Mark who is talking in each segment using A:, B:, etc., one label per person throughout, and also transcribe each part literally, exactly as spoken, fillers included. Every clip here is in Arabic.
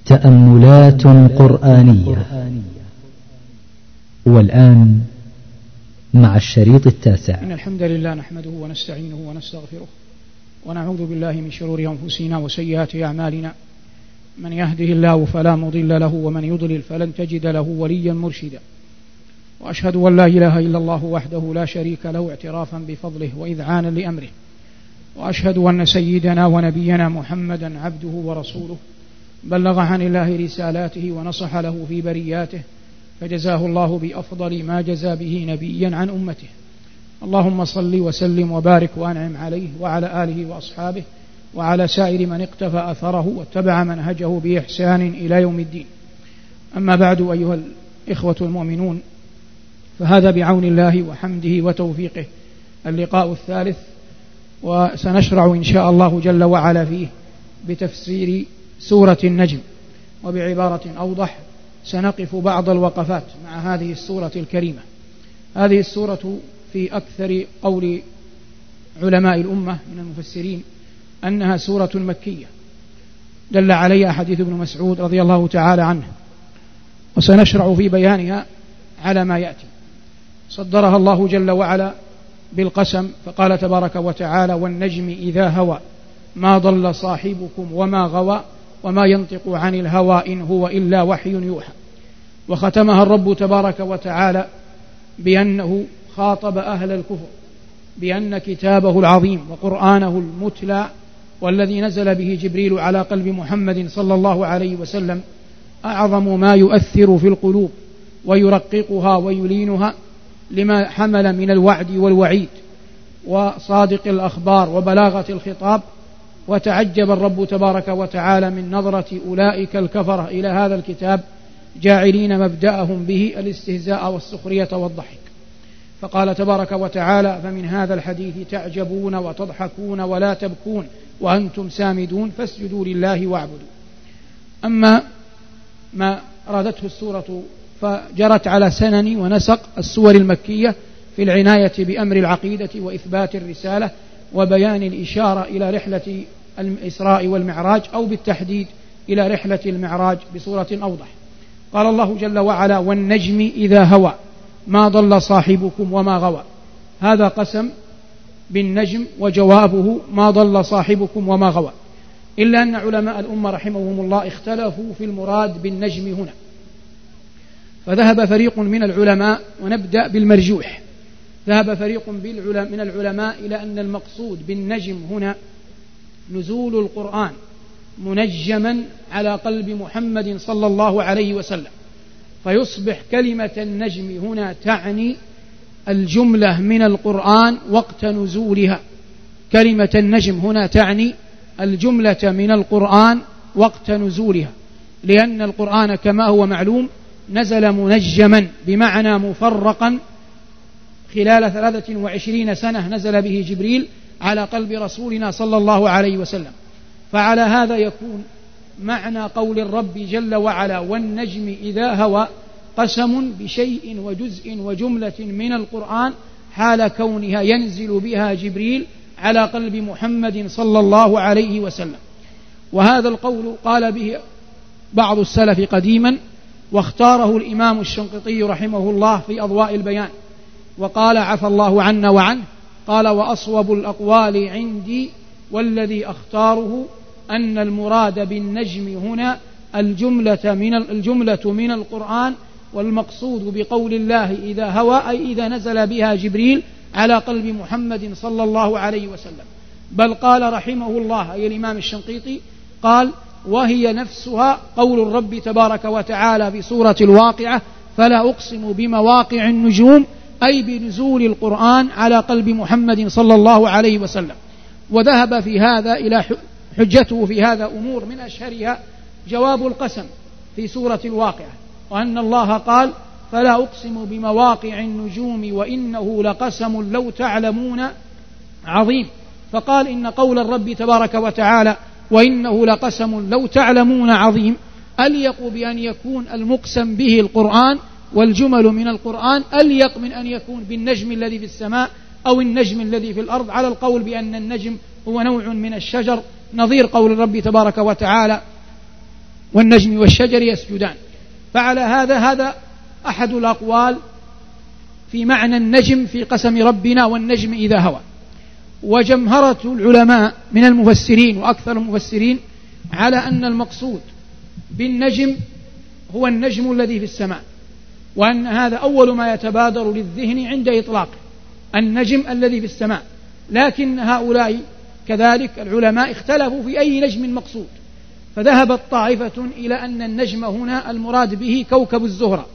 A: تأملات قرآنية. والآن مع الشريط التاسع.
B: إن الحمد لله نحمده ونستعينه ونستغفره ونعوذ بالله من شرور أنفسنا وسيئات أعمالنا، من يهده الله فلا مضل له ومن يضلل فلن تجد له وليا مرشدا، وأشهد أن لا إله إلا الله وحده لا شريك له اعترافا بفضله وإذعانا لأمره، وأشهد أن سيدنا ونبينا محمدا عبده ورسوله بلغ عن الله رسالاته ونصح له في برياته، فجزاه الله بأفضل ما جزى به نبيا عن أمته. اللهم صل وسلم وبارك وأنعم عليه وعلى آله وأصحابه وعلى سائر من اقتفى أثره واتبع منهجه بإحسان إلى يوم الدين. أما بعد، أيها الإخوة المؤمنون، فهذا بعون الله وحمده وتوفيقه اللقاء الثالث، وسنشرع إن شاء الله جل وعلا فيه بتفسير سورة النجم، وبعبارة أوضح سنقف بعض الوقفات مع هذه السورة الكريمة. هذه السورة في أكثر قول علماء الأمة من المفسرين أنها سورة مكية، دل عليها حديث ابن مسعود رضي الله تعالى عنه، وسنشرع في بيانها على ما يأتي. صدرها الله جل وعلا بالقسم، فقال تبارك وتعالى: والنجم إذا هوى ما ضل صاحبكم وما غوى وما ينطق عن الهوى إن هو إلا وحي يوحى. وختمها الرب تبارك وتعالى بأنه خاطب أهل الكفر بأن كتابه العظيم وقرآنه المتلى والذي نزل به جبريل على قلب محمد صلى الله عليه وسلم أعظم ما يؤثر في القلوب ويرققها ويلينها، لما حمل من الوعد والوعيد وصادق الأخبار وبلاغة الخطاب. وتعجب الرب تبارك وتعالى من نظرة أولئك الكفرة إلى هذا الكتاب، جاعلين مبدأهم به الاستهزاء والسخرية والضحك. فقال تبارك وتعالى: فمن هذا الحديث تعجبون وتضحكون ولا تبكون وأنتم سامدون فاسجدوا لله واعبدوا. أما ما أرادته السورة فجرت على سنن ونسق السور المكية في العناية بأمر العقيدة وإثبات الرسالة وبيان الإشارة إلى رحلة الإسراء والمعراج، أو بالتحديد إلى رحلة المعراج بصورة أوضح. قال الله جل وعلا: والنجم إذا هوى ما ضل صاحبكم وما غوى. هذا قسم بالنجم، وجوابه ما ضل صاحبكم وما غوى، إلا أن علماء الأمة رحمهم الله اختلفوا في المراد بالنجم هنا. فذهب فريق من العلماء، ونبدأ بالمرجوح، ذهب فريق من العلماء إلى أن المقصود بالنجم هنا نزول القرآن منجما على قلب محمد صلى الله عليه وسلم، فيصبح كلمة النجم هنا تعني الجملة من القرآن وقت نزولها. كلمة النجم هنا تعني الجملة من القرآن وقت نزولها، لأن القرآن كما هو معلوم نزل منجما بمعنى مفرقا خلال ثلاثة وعشرين سنة، نزل به جبريل على قلب رسولنا صلى الله عليه وسلم. فعلى هذا يكون معنى قول الرب جل وعلا: والنجم إذا هوى قسم بشيء وجزء وجملة من القرآن حال كونها ينزل بها جبريل على قلب محمد صلى الله عليه وسلم. وهذا القول قال به بعض السلف قديما، واختاره الإمام الشنقيطي رحمه الله في أضواء البيان، وقال عفى الله عنا وعنه، قال: وأصوب الأقوال عندي والذي أختاره أن المراد بالنجم هنا الجملة من الجملة من القرآن، والمقصود بقول الله إذا هوى أي إذا نزل بها جبريل على قلب محمد صلى الله عليه وسلم. بل قال رحمه الله أي الإمام الشنقيطي، قال: وهي نفسها قول الرب تبارك وتعالى في سورة الواقعة: فلا أقسم بمواقع النجوم، أي بنزول القرآن على قلب محمد صلى الله عليه وسلم. وذهب في هذا إلى حجته في هذا أمور، من أشهرها جواب القسم في سورة الواقعة، وأن الله قال: فلا أقسم بمواقع النجوم وإنه لقسم لو تعلمون عظيم. فقال إن قول الرب تبارك وتعالى وإنه لقسم لو تعلمون عظيم أليق بأن يكون المقسم به القرآن والجمل من القرآن أليق من أن يكون بالنجم الذي في السماء أو النجم الذي في الأرض، على القول بأن النجم هو نوع من الشجر، نظير قول الرب تبارك وتعالى: والنجم والشجر يسجدان. فعلى هذا هذا أحد الأقوال في معنى النجم في قسم ربنا والنجم إذا هوى. وجمهرة العلماء من المفسرين وأكثر المفسرين على أن المقصود بالنجم هو النجم الذي في السماء، وأن هذا أول ما يتبادر للذهن عند إطلاقه، النجم الذي في السماء. لكن هؤلاء كذلك العلماء اختلفوا في أي نجم مقصود، فذهبت طائفة إلى أن النجم هنا المراد به كوكب الزهرة،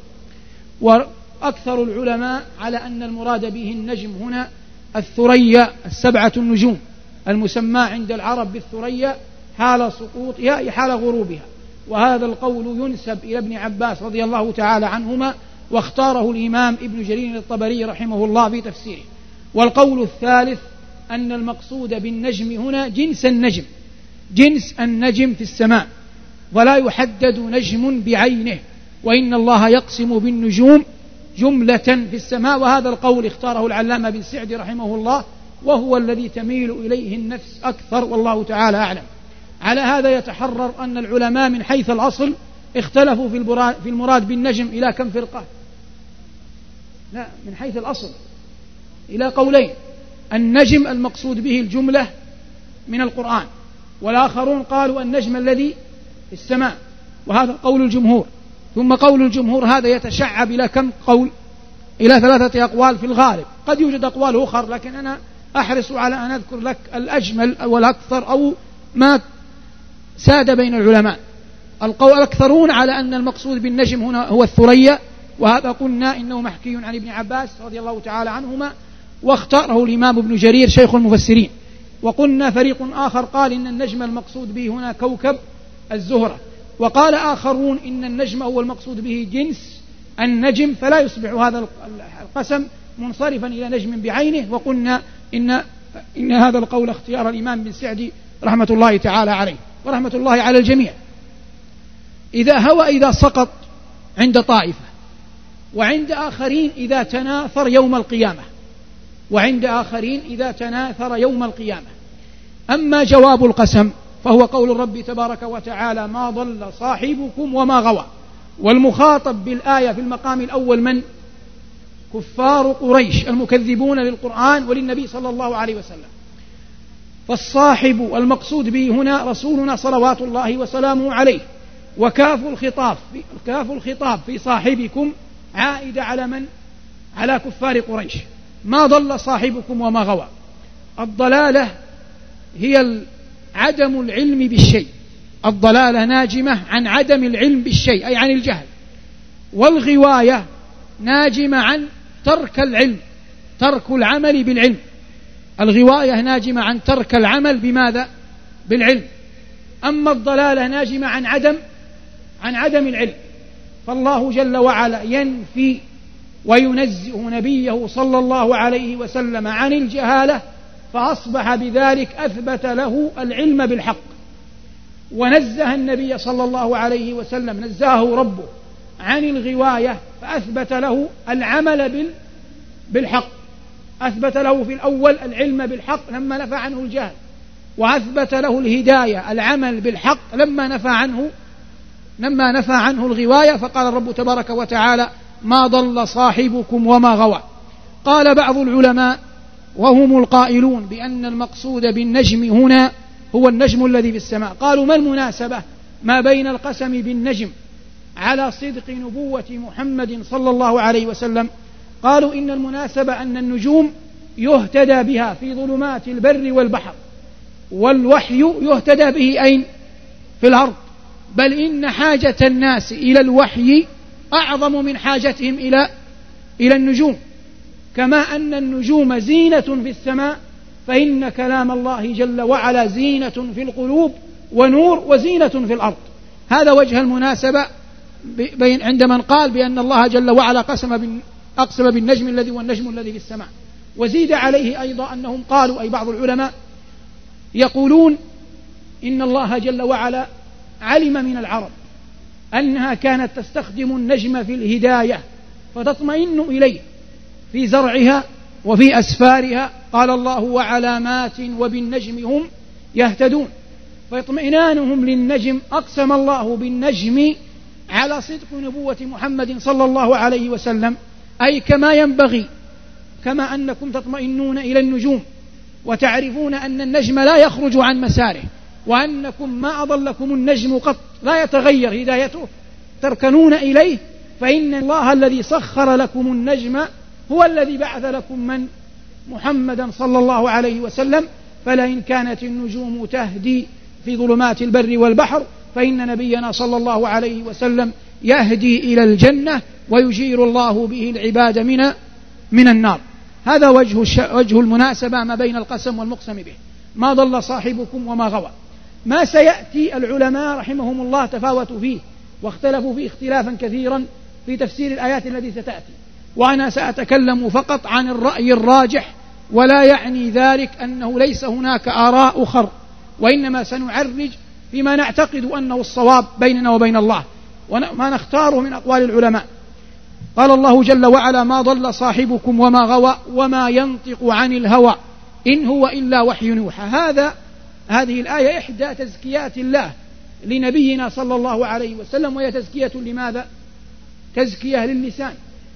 B: وأكثر العلماء على أن المراد به النجم هنا الثريا السبعة النجوم المسمى عند العرب بالثريا حال سقوطها أي حال غروبها. وهذا القول ينسب إلى ابن عباس رضي الله تعالى عنهما، واختاره الإمام ابن جرير الطبري رحمه الله في تفسيره. والقول الثالث أن المقصود بالنجم هنا جنس النجم، جنس النجم في السماء، ولا يحدد نجم بعينه، وإن الله يقسم بالنجوم جملة في السماء. وهذا القول اختاره العلامة بن سعدي رحمه الله، وهو الذي تميل إليه النفس أكثر، والله تعالى أعلم. على هذا يتحرر أن العلماء من حيث الأصل اختلفوا في المراد بالنجم إلى كم فرقة؟ لا، من حيث الأصل إلى قولين: النجم المقصود به الجملة من القرآن، والآخرون قالوا النجم الذي في السماء، وهذا قول الجمهور. ثم قول الجمهور هذا يتشعب إلى كم قول؟ إلى ثلاثة أقوال في الغالب، قد يوجد أقوال أخرى، لكن أنا أحرص على أن أذكر لك الأجمل والأكثر أو ما ساد بين العلماء. القول الأكثرون على أن المقصود بالنجم هنا هو الثريا، وهذا قلنا إنه محكي عن ابن عباس رضي الله تعالى عنهما، واختاره الإمام ابن جرير شيخ المفسرين. وقلنا فريق آخر قال إن النجم المقصود به هنا كوكب الزهرة، وقال آخرون إن النجم هو المقصود به جنس النجم، فلا يصبح هذا القسم منصرفا إلى نجم بعينه. وقلنا إن, إن هذا القول اختيار الإمام بن سعدي رحمة الله تعالى عليه ورحمة الله على الجميع. إذا هوى إذا سقط عند طائفة، وعند آخرين إذا تناثر يوم القيامة، وعند آخرين إذا تناثر يوم القيامة. أما جواب القسم فهو قول الرب تبارك وتعالى: ما ضل صاحبكم وما غوى. والمخاطب بالآية في المقام الأول من؟ كفار قريش المكذبون للقرآن وللنبي صلى الله عليه وسلم. فالصاحب المقصود به هنا رسولنا صلوات الله وسلامه عليه. وكاف الخطاب كاف الخطاب في صاحبكم عائدة على من؟ على كفار قريش. ما ضل صاحبكم وما غوى. الضلالة هي عدم العلم بالشيء، الضلالة ناجمة عن عدم العلم بالشيء أي عن الجهل، والغواية ناجمة عن ترك العلم، ترك العمل بالعلم. الغواية ناجمة عن ترك العمل بماذا؟ بالعلم. أما الضلالة ناجمة عن عدم عن عدم العلم. فالله جل وعلا ينفي وينزه نبيه صلى الله عليه وسلم عن الجهالة، فأصبح بذلك أثبت له العلم بالحق. ونزه النبي صلى الله عليه وسلم، نزاه ربه عن الغواية، فأثبت له العمل بالحق. أثبت له في الأول العلم بالحق لما نفى عنه الجهل، وأثبت له الهداية العمل بالحق لما نفى عنه لما نفى عنه الغواية. فقال الرب تبارك وتعالى: ما ضل صاحبكم وما غوى. قال بعض العلماء وهم القائلون بأن المقصود بالنجم هنا هو النجم الذي في السماء، قالوا: ما المناسبة ما بين القسم بالنجم على صدق نبوة محمد صلى الله عليه وسلم؟ قالوا: إن المناسبة أن النجوم يهتدى بها في ظلمات البر والبحر، والوحي يهتدى به أين؟ في الأرض. بل إن حاجة الناس إلى الوحي أعظم من حاجتهم إلى إلى النجوم. كما أن النجوم زينة في السماء، فإن كلام الله جل وعلا زينة في القلوب ونور وزينة في الأرض. هذا وجه المناسبة بين عند من قال بأن الله جل وعلا قسم أقسم بالنجم الذي والنجم الذي في السماء. وزيد عليه أيضا أنهم قالوا، أي بعض العلماء يقولون إن الله جل وعلا علم من العرب أنها كانت تستخدم النجم في الهداية فتطمئن إليه في زرعها وفي أسفارها. قال الله: وعلامات وبالنجم هم يهتدون. فاطمئنانهم للنجم أقسم الله بالنجم على صدق نبوة محمد صلى الله عليه وسلم، أي كما ينبغي، كما أنكم تطمئنون إلى النجوم وتعرفون أن النجم لا يخرج عن مساره، وأنكم ما أضلكم النجم قط لا يتغير هدايته تركنون إليه، فإن الله الذي سخر لكم النجم هو الذي بعث لكم من محمدا صلى الله عليه وسلم. فلئن كانت النجوم تهدي في ظلمات البر والبحر فإن نبينا صلى الله عليه وسلم يهدي إلى الجنة ويجير الله به العباد من من النار. هذا وجه, الش... وجه المناسبة ما بين القسم والمقسم به. ما ضل صاحبكم وما غوى. ما سيأتي العلماء رحمهم الله تفاوتوا فيه واختلفوا فيه اختلافا كثيرا في تفسير الآيات التي ستأتي، وأنا سأتكلم فقط عن الرأي الراجح، ولا يعني ذلك أنه ليس هناك آراء أخر، وإنما سنعرج فيما نعتقد أنه الصواب بيننا وبين الله وما نختاره من أقوال العلماء. قال الله جل وعلا: ما ضل صاحبكم وما غوى وما ينطق عن الهوى إن هو إلا وحي يوحى. هذا هذه الآية إحدى تزكيات الله لنبينا صلى الله عليه وسلم، وهي تزكية لماذا؟ تزكية للسان.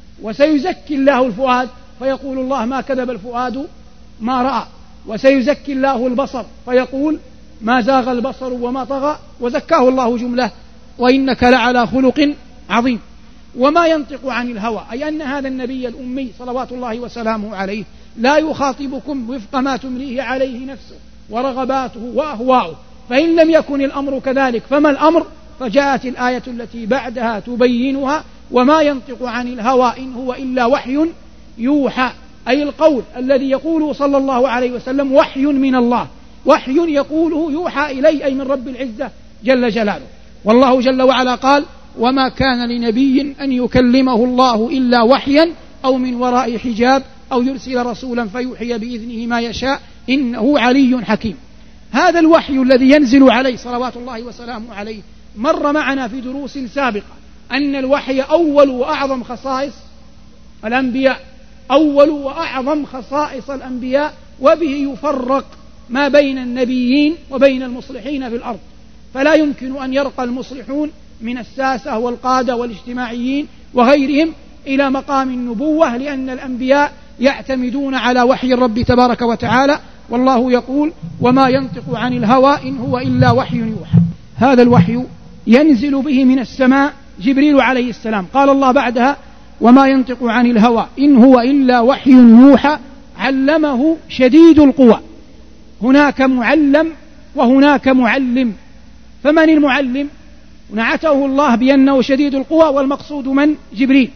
B: وسيزكي الله الفؤاد فيقول الله: ما كذب الفؤاد ما رأى. وسيزكي الله البصر فيقول: ما زاغ البصر وما طغى. وزكاه الله جملة: وإنك لعلى خلق عظيم. وما ينطق عن الهوى، أي أن هذا النبي الأمي صلوات الله وسلامه عليه لا يخاطبكم وفق ما تمليه عليه نفسه ورغباته وأهواؤه، فإن لم يكن الأمر كذلك فما الأمر؟ فجاءت الآية التي بعدها تبينها: وما ينطق عن الهوى إن هو إلا وحي يوحى، أي القول الذي يقوله صلى الله عليه وسلم وحي من الله، وحي يقوله يوحى إليه، أي من رب العزة جل جلاله. والله جل وعلا قال: وما كان لنبي أن يكلمه الله إلا وحيا أو من وراء حجاب أو يرسل رسولا فيوحي بإذنه ما يشاء إنه علي حكيم. هذا الوحي الذي ينزل عليه صلوات الله وسلامه عليه مر معنا في دروس سابقة أن الوحي أول وأعظم خصائص الأنبياء، أول وأعظم خصائص الأنبياء، وبه يفرق ما بين النبيين وبين المصلحين في الأرض. فلا يمكن أن يرقى المصلحون من الساسة والقادة والاجتماعيين وغيرهم إلى مقام النبوة، لأن الأنبياء يعتمدون على وحي الرب تبارك وتعالى. والله يقول: وما ينطق عن الهوى إن هو إلا وحي يوحى. هذا الوحي ينزل به من السماء جبريل عليه السلام. قال الله بعدها: وما ينطق عن الهوى إن هو إلا وحي يوحى علمه شديد القوى. هناك معلم وهناك معلم، فمن المعلم؟ نعته الله بأنه شديد القوى، والمقصود من؟ جبريل.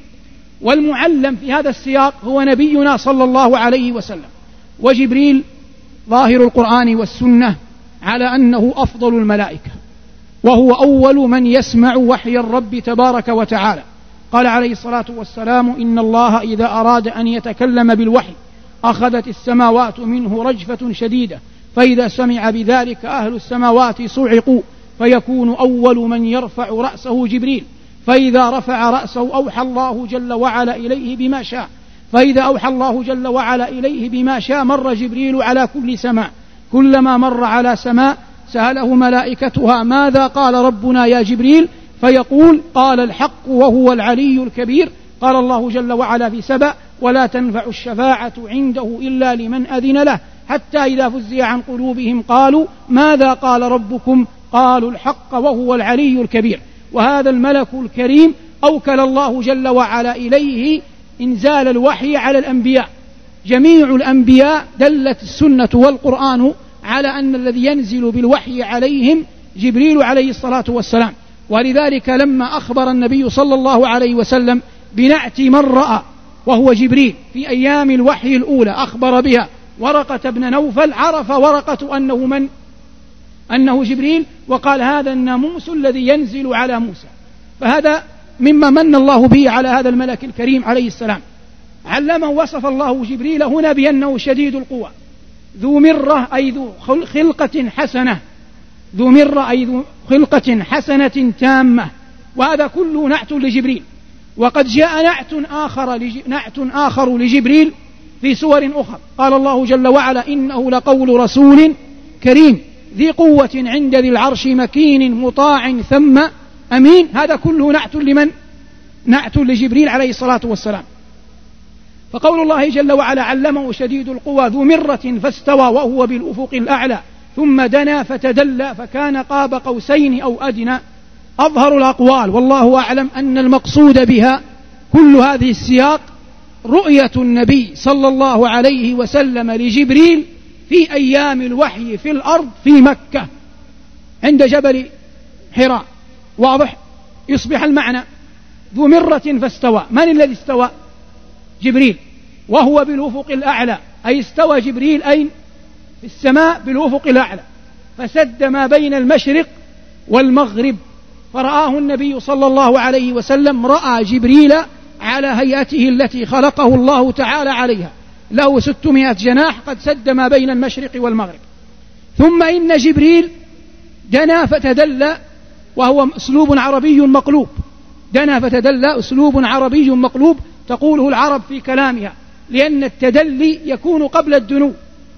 B: والمعلم في هذا السياق هو نبينا صلى الله عليه وسلم. وجبريل ظاهر القرآن والسنة على أنه أفضل الملائكة، وهو أول من يسمع وحي الرب تبارك وتعالى. قال عليه الصلاة والسلام: إن الله إذا أراد أن يتكلم بالوحي أخذت السماوات منه رجفة شديدة، فإذا سمع بذلك أهل السماوات صعقوا، فيكون أول من يرفع رأسه جبريل، فإذا رفع رأسه أوحى الله جل وعلا إليه بما شاء، فإذا أوحى الله جل وعلا إليه بما شاء مر جبريل على كل سماء، كلما مر على سماء سأله ملائكتها: ماذا قال ربنا يا جبريل؟ فيقول: قال الحق وهو العلي الكبير. قال الله جل وعلا في سبأ: ولا تنفع الشفاعة عنده إلا لمن أذن له، حتى إذا فزع عن قلوبهم قالوا ماذا قال ربكم؟ قالوا الحق وهو العلي الكبير. وهذا الملك الكريم أوكل الله جل وعلا إليه إنزال الوحي على الأنبياء. جميع الأنبياء دلت السنة والقرآن على أن الذي ينزل بالوحي عليهم جبريل عليه الصلاة والسلام. ولذلك لما أخبر النبي صلى الله عليه وسلم بنعت من رأى وهو جبريل في أيام الوحي الأولى أخبر بها ورقة بن نوفل، عرف ورقة أنه من؟ أنه جبريل، وقال: هذا الناموس الذي ينزل على موسى. فهذا مما من الله به على هذا الملك الكريم عليه السلام. علمه وصف الله جبريل هنا بأنه شديد القوى، ذو مرة أي ذو خلقة حسنة، ذو مرة أي ذو خلقة حسنة تامة. وهذا كله نعت لجبريل. وقد جاء نعت آخر, لج... نعت آخر لجبريل في سور أخرى. قال الله جل وعلا: إنه لقول رسول كريم ذي قوة عند ذي العرش مكين مطاع ثم أمين. هذا كله نعت لمن؟ نعت لجبريل عليه الصلاة والسلام. فقول الله جل وعلا علمه شديد القوى ذو مرة فاستوى وهو بالأفق الأعلى ثم دنا فتدلى فكان قاب قوسين أو أدنى أظهر الأقوال والله أعلم أن المقصود بها كل هذه السياق رؤية النبي صلى الله عليه وسلم لجبريل في أيام الوحي في الأرض في مكة عند جبل حراء. واضح؟ يصبح المعنى ذو مرة فاستوى. من الذي استوى؟ جبريل. وهو بالأفق الأعلى، أي استوى جبريل أين؟ في السماء بالأفق الأعلى، فسد ما بين المشرق والمغرب، فرآه النبي صلى الله عليه وسلم، رأى جبريل على هيئته التي خلقه الله تعالى عليها، له ستمائة جناح قد سد ما بين المشرق والمغرب. ثم إن جبريل دنا فتدلى، وهو أسلوب عربي مقلوب. دنا فتدلى أسلوب عربي مقلوب تقوله العرب في كلامها، لأن التدلي يكون قبل الدنو،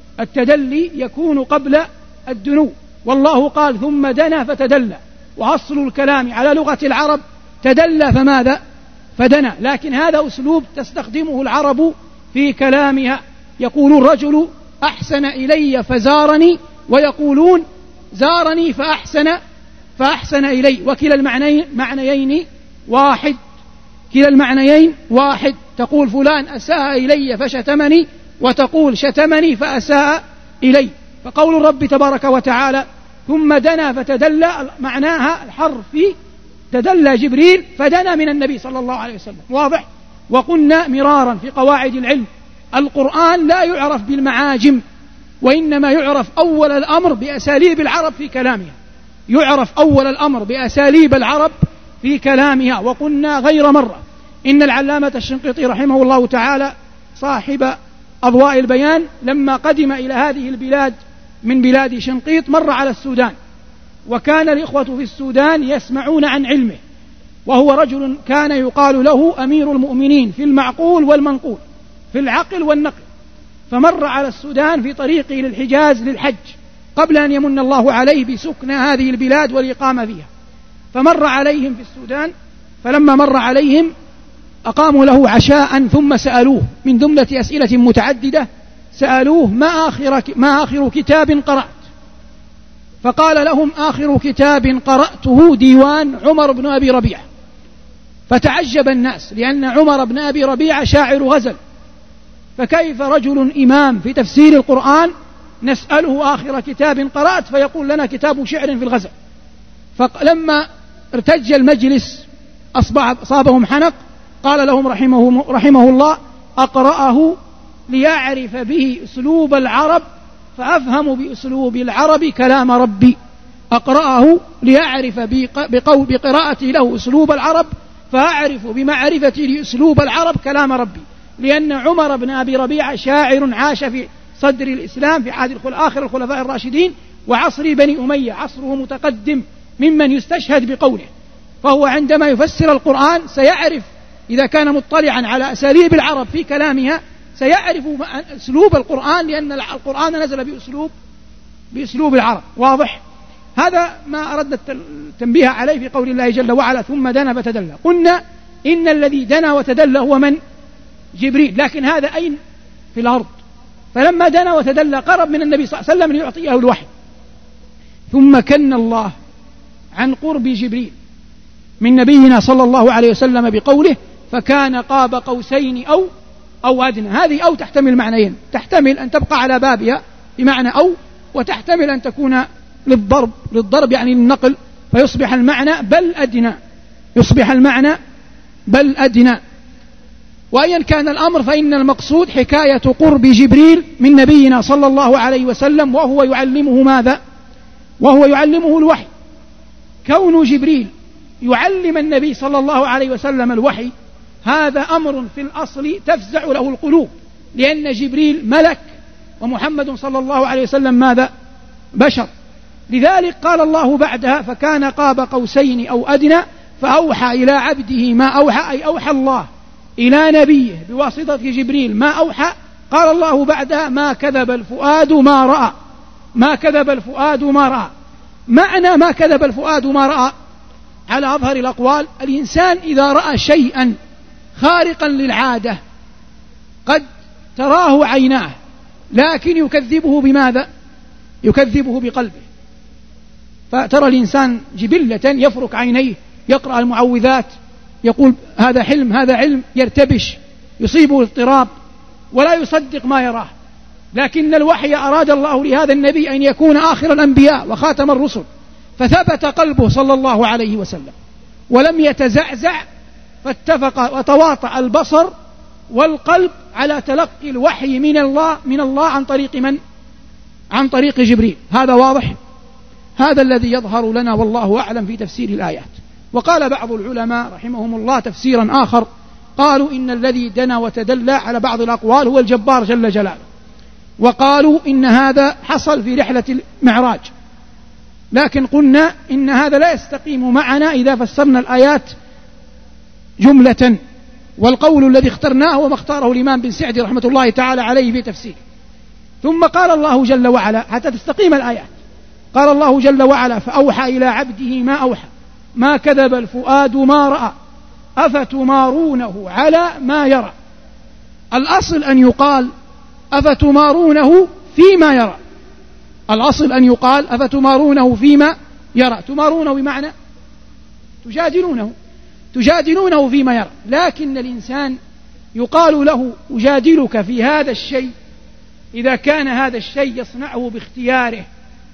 B: التدلي يكون قبل الدنو، والله قال ثم دنا فتدلى، وأصل الكلام على لغة العرب تدلى فماذا؟ فدنا. لكن هذا أسلوب تستخدمه العرب في كلامها، يقول الرجل أحسن إلي فزارني، ويقولون زارني فأحسن فأحسن إلي، وكلا المعنيين معنيين واحد، كلا المعنيين واحد. تقول فلان أساء إلي فشتمني، وتقول شتمني فأساء إلي. فقول الرب تبارك وتعالى ثم دنا فتدلى معناها الحرف في تدلى جبريل فدنا من النبي صلى الله عليه وسلم. واضح؟ وقلنا مرارا في قواعد العلم القرآن لا يعرف بالمعاجم، وإنما يعرف أول الأمر بأساليب العرب في كلامها، يعرف أول الأمر بأساليب العرب في كلامها. وقلنا غير مرة إن العلامة الشنقيطي رحمه الله تعالى صاحب أضواء البيان لما قدم إلى هذه البلاد من بلاد شنقيط مر على السودان، وكان الإخوة في السودان يسمعون عن علمه، وهو رجل كان يقال له أمير المؤمنين في المعقول والمنقول، في العقل والنقل. فمر على السودان في طريقه للحجاز للحج قبل أن يمن الله عليه بسكن هذه البلاد والإقامة فيها، فمر عليهم في السودان، فلما مر عليهم أقاموا له عشاء ثم سألوه من جملة أسئلة متعددة، سألوه ما آخر, ما آخر كتاب قرأت؟ فقال لهم آخر كتاب قرأته ديوان عمر بن أبي ربيعة. فتعجب الناس، لأن عمر بن أبي ربيعة شاعر غزل، فكيف رجل إمام في تفسير القرآن نسأله آخر كتاب قرأت فيقول لنا كتاب شعر في الغزل؟ فلما ارتج المجلس أصابهم حنق، قال لهم رحمه, رحمه الله أقرأه ليعرف به أسلوب العرب فأفهم بأسلوب العرب كلام ربي. أقرأه ليعرف بقول بقراءتي له أسلوب العرب فأعرف بمعرفتي لأسلوب العرب كلام ربي، لأن عمر بن أبي ربيعة شاعر عاش في صدر الإسلام في عهد آخر الخلفاء الراشدين وعصر بني أمية، عصره متقدم ممن يستشهد بقوله، فهو عندما يفسر القرآن سيعرف إذا كان مطلعا على أساليب العرب في كلامها سيعرف أسلوب القرآن، لأن القرآن نزل بأسلوب بأسلوب العرب. واضح؟ هذا ما أردنا التنبيه عليه في قول الله جل وعلا ثم دنا فتدلى. قلنا إن الذي دنا وتدلى هو من؟ جبريل، لكن هذا أين؟ في الأرض. فلما دنا وتدلى قرب من النبي صلى الله عليه وسلم ليعطيه الوحي، ثم كن الله عن قرب جبريل من نبينا صلى الله عليه وسلم بقوله فكان قاب قوسين أو أو أدنى. هذه أو تحتمل معنيين، تحتمل أن تبقى على بابها بمعنى أو، وتحتمل أن تكون للضرب للضرب يعني للنقل، فيصبح المعنى بل أدنى، يصبح المعنى بل أدنى. وأيا كان الأمر فإن المقصود حكاية قرب جبريل من نبينا صلى الله عليه وسلم، وهو يعلمه ماذا؟ وهو يعلمه الوحي. كون جبريل يعلم النبي صلى الله عليه وسلم الوحي هذا أمر في الأصل تفزع له القلوب، لأن جبريل ملك ومحمد صلى الله عليه وسلم ماذا؟ بشر. لذلك قال الله بعدها فكان قاب قوسين أو أدنى فأوحى إلى عبده ما أوحى، أي أوحى الله إلى نبيه بواسطة جبريل ما أوحى. قال الله بعدها ما كذب الفؤاد ما رأى. ما كذب الفؤاد ما رأى. معنى ما كذب الفؤاد ما رأى على أظهر الأقوال، الإنسان إذا رأى شيئا خارقا للعادة قد تراه عيناه لكن يكذبه بماذا؟ يكذبه بقلبه. فترى الإنسان جبلة يفرك عينيه، يقرأ المعوذات، يقول هذا حلم هذا علم، يرتبش، يصيبه اضطراب ولا يصدق ما يراه. لكن الوحي أراد الله لهذا النبي أن يكون آخر الأنبياء وخاتم الرسل، فثبت قلبه صلى الله عليه وسلم ولم يتزعزع، فاتفق وتواطأ البصر والقلب على تلقي الوحي من الله من الله عن طريق من؟ عن طريق جبريل. هذا واضح؟ هذا الذي يظهر لنا والله أعلم في تفسير الآيات. وقال بعض العلماء رحمهم الله تفسيرا آخر، قالوا إن الذي دنا وتدلى على بعض الأقوال هو الجبار جل جلاله، وقالوا إن هذا حصل في رحلة المعراج، لكن قلنا إن هذا لا يستقيم معنا إذا فسرنا الآيات جملة، والقول الذي اخترناه وما اختاره الإمام بن سعدي رحمة الله تعالى عليه في تفسير. ثم قال الله جل وعلا حتى تستقيم الآيات، قال الله جل وعلا فأوحى إلى عبده ما أوحى ما كذب الفؤاد ما رأى أفتمارونه على ما يرى. الأصل أن يقال أفتمارونه فيما يرى، الأصل أن يقال أفتمارونه فيما يرى، تمارونه بمعنى تجادلونه تجادلونه فيما يرى. لكن الإنسان يقال له أجادلك في هذا الشيء إذا كان هذا الشيء يصنعه باختياره،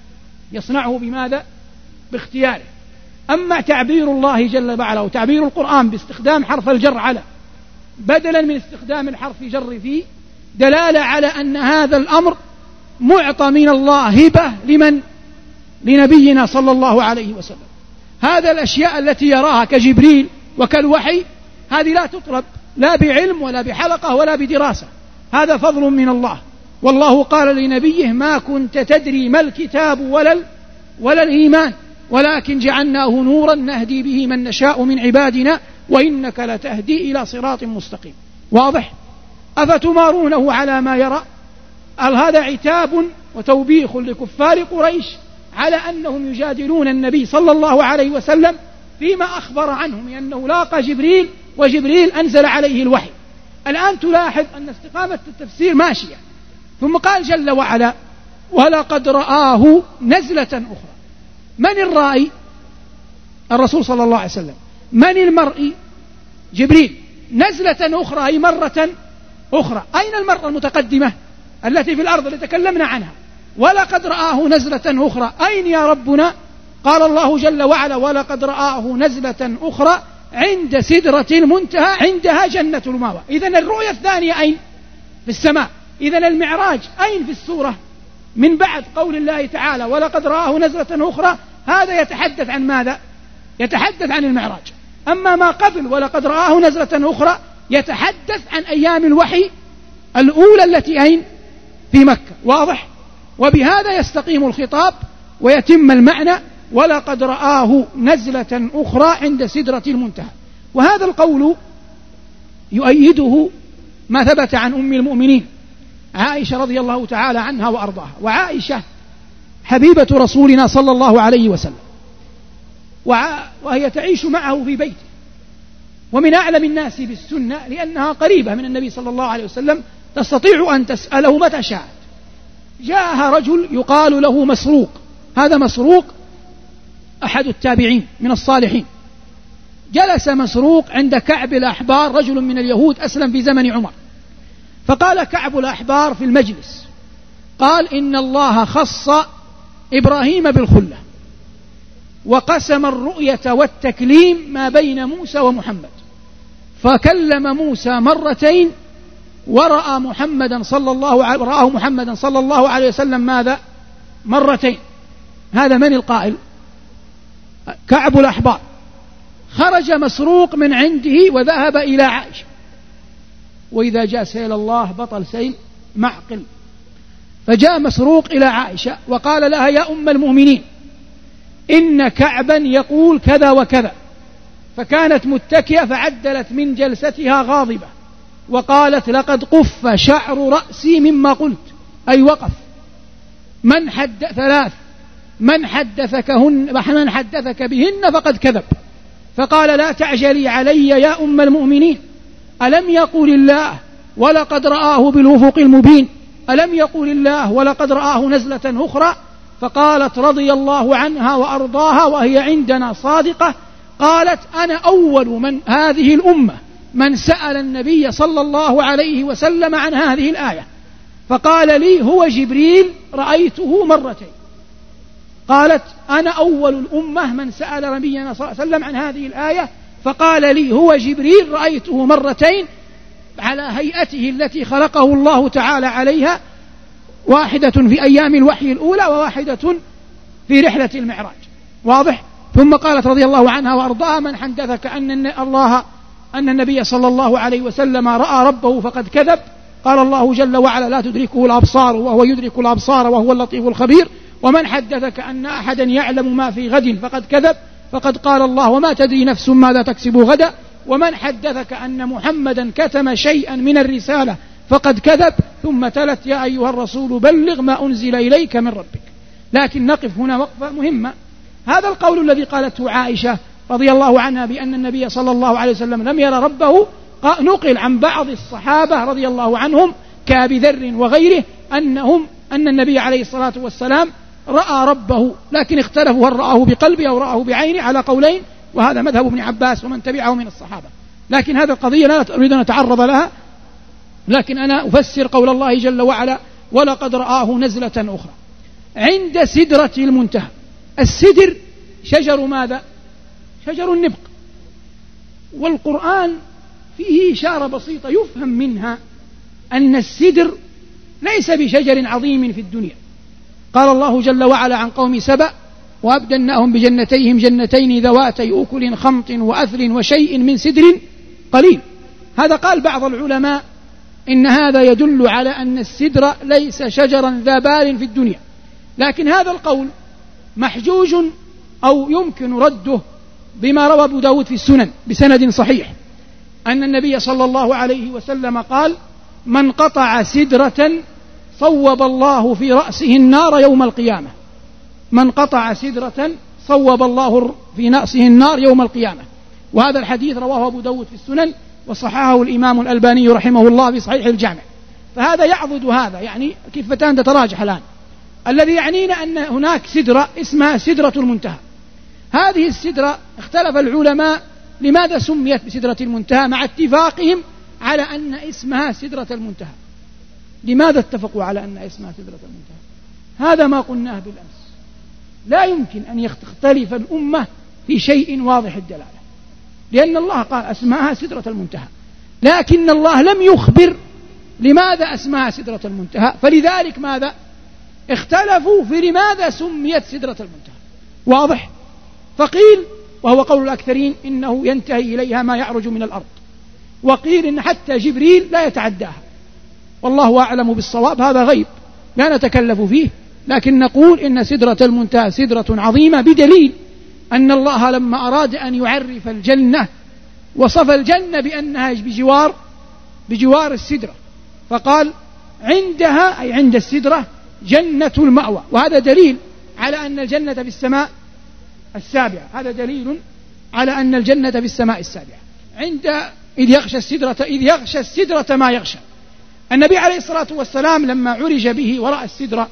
B: يصنعه بماذا؟ باختياره. أما تعبير الله جل وعلا وتعبير القرآن باستخدام حرف الجر على بدلا من استخدام الحرف جر فيه، دلالة على أن هذا الأمر معطى من الله هبة لمن؟ لنبينا صلى الله عليه وسلم. هذا الأشياء التي يراها كجبريل وكالوحي هذه لا تطلب لا بعلم ولا بحلقة ولا بدراسة، هذا فضل من الله. والله قال لنبيه ما كنت تدري ما الكتاب ولا, ولا الإيمان ولكن جعلناه نورا نهدي به من نشاء من عبادنا وإنك لتهدي إلى صراط مستقيم. واضح؟ أفتمارونه على ما يرى. هذا عتاب وتوبيخ لكفار قريش على أنهم يجادلون النبي صلى الله عليه وسلم فيما أخبر عنهم أنه لاقى جبريل وجبريل أنزل عليه الوحي. الآن تلاحظ أن استقامة التفسير ماشية. ثم قال جل وعلا ولقد رآه نزلة أخرى. من الرائي؟ الرسول صلى الله عليه وسلم. من المرئي؟ جبريل. نزلة أخرى أي مرة أخرى. أين المرة المتقدمة التي في الأرض التي تكلمنا عنها؟ ولقد رآه نزلة أخرى. أين يا ربنا؟ قال الله جل وعلا ولقد رآه نزلة أخرى عند سدرة المنتهى عندها جنة المأوى. إذن الرؤية الثانية أين؟ في السماء. إذن المعراج أين في السورة؟ من بعد قول الله تعالى ولقد رآه نزلة أخرى، هذا يتحدث عن ماذا؟ يتحدث عن المعراج. أما ما قبل ولقد رآه نزلة أخرى يتحدث عن أيام الوحي الأولى التي أين؟ في مكة. واضح؟ وبهذا يستقيم الخطاب ويتم المعنى ولقد رآه نزلة أخرى عند سدرة المنتهى. وهذا القول يؤيده ما ثبت عن أم المؤمنين عائشة رضي الله تعالى عنها وأرضاها. وعائشة حبيبة رسولنا صلى الله عليه وسلم، وهي تعيش معه في بيته، ومن أعلم الناس بالسنة لأنها قريبة من النبي صلى الله عليه وسلم، تستطيع أن تسأله متى شاءت. جاءها رجل يقال له مسروق. هذا مسروق أحد التابعين من الصالحين. جلس مسروق عند كعب الأحبار، رجل من اليهود أسلم في زمن عمر. فقال كعب الأحبار في المجلس، قال إن الله خص إبراهيم بالخلة وقسم الرؤية والتكليم ما بين موسى ومحمد، فكلم موسى مرتين ورأى محمدا صلى الله عليه رآه محمدا صلى الله عليه وسلم ماذا؟ مرتين. هذا من القائل؟ كعب الأحبار. خرج مسروق من عنده وذهب إلى عائشة، وإذا جاء سيل الله بطل سيل معقل. فجاء مسروق إلى عائشة وقال لها يا أم المؤمنين إن كعبا يقول كذا وكذا. فكانت متكئة فعدلت من جلستها غاضبة وقالت لقد قف شعر رأسي مما قلت، أي وقف. من حد ثلاث من حدثكهن من حدثك بهن فقد كذب. فقال لا تعجلي علي يا أم المؤمنين، ألم يقل الله ولقد رآه بالأفق المبين، ألم يقل الله ولقد رآه نزلة أخرى؟ فقالت رضي الله عنها وأرضاها وهي عندنا صادقة، قالت أنا أول من هذه الأمة من سأل النبي صلى الله عليه وسلم عن هذه الآية، فقال لي هو جبريل رأيته مرتين. قالت أنا أول الأمة من سأل نبينا صلى الله عليه وسلم عن هذه الآية، فقال لي هو جبريل رأيته مرتين على هيئته التي خلقه الله تعالى عليها، واحدة في أيام الوحي الأولى وواحدة في رحلة المعراج. واضح؟ ثم قالت رضي الله عنها وأرضاها من حدثك أن الله أن النبي صلى الله عليه وسلم رأى ربه فقد كذب. قال الله جل وعلا لا تدركه الأبصار وهو يدرك الأبصار وهو اللطيف الخبير. ومن حدثك أن أحدا يعلم ما في غد فقد كذب، فقد قال الله وما تدري نفس ماذا تكسب غدا. ومن حدثك أن محمدا كتم شيئا من الرسالة فقد كذب. ثم تلت يا أيها الرسول بلغ ما أنزل إليك من ربك. لكن نقف هنا وقفة مهمة. هذا القول الذي قالته عائشة رضي الله عنها بأن النبي صلى الله عليه وسلم لم يرى ربه نقل عن بعض الصحابة رضي الله عنهم كأبي ذر وغيره أنهم أن النبي عليه الصلاة والسلام رأى ربه، لكن اختلفوا هل رآه بقلبه أو رآه بعينه على قولين، وهذا مذهب ابن عباس ومن تبعه من الصحابة. لكن هذه القضية لا أريد أن أتعرض لها، لكن أنا أفسر قول الله جل وعلا ولقد رآه نزلة أخرى عند سدرة المنتهى. السدر شجر ماذا؟ شجر النبق. والقرآن فيه إشارة بسيطة يفهم منها أن السدر ليس بشجر عظيم في الدنيا. قال الله جل وعلا عن قوم سبأ وأبدلناهم بجنتيهم جنتين ذواتي أكل خمط وأثل وشيء من سدر قليل. هذا قال بعض العلماء إن هذا يدل على أن السدر ليس شجرا ذا بال في الدنيا، لكن هذا القول محجوج أو يمكن رده بما روى أبو داود في السنن بسند صحيح أن النبي صلى الله عليه وسلم قال من قطع سدرة صوب الله في رأسه النار يوم القيامة. من قطع سدرة صوب الله في رأسه النار يوم القيامة. وهذا الحديث رواه أبو داود في السنن وصححه الإمام الألباني رحمه الله في صحيح الجامع. فهذا يعضد هذا، يعني كفتان تتراجح الآن. الذي يعنينا أن هناك سدرة اسمها سدرة المنتهى. هذه السدرة اختلف العلماء لماذا سميت بسدرة المنتهى مع اتفاقهم على أن اسمها سدرة المنتهى. لماذا اتفقوا على أن اسمها سدرة المنتهى؟ هذا ما قلناه بالأمس. لا يمكن أن يختلف الأمة في شيء واضح الدلالة، لأن الله قال اسمها سدرة المنتهى، لكن الله لم يخبر لماذا اسمها سدرة المنتهى. فلذلك ماذا اختلفوا في لماذا سميت سدرة المنتهى. واضح؟ فقيل وهو قول الأكثرين إنه ينتهي إليها ما يعرج من الأرض، وقيل إن حتى جبريل لا يتعداها، والله أعلم بالصواب. هذا غيب لا نتكلف فيه، لكن نقول إن سدرة المنتهى سدرة عظيمة، بدليل أن الله لما أراد أن يعرف الجنة وصف الجنة بأنها بجوار بجوار السدرة، فقال عندها أي عند السدرة جنة المأوى. وهذا دليل على أن الجنة في السماء السابعة. هذا دليل على أن الجنة في السماء السابعة. عند إذ يغشى السدرة إذ يغشى السدرة ما يغشى. النبي عليه الصلاة والسلام لما عرج به ورأى السدرة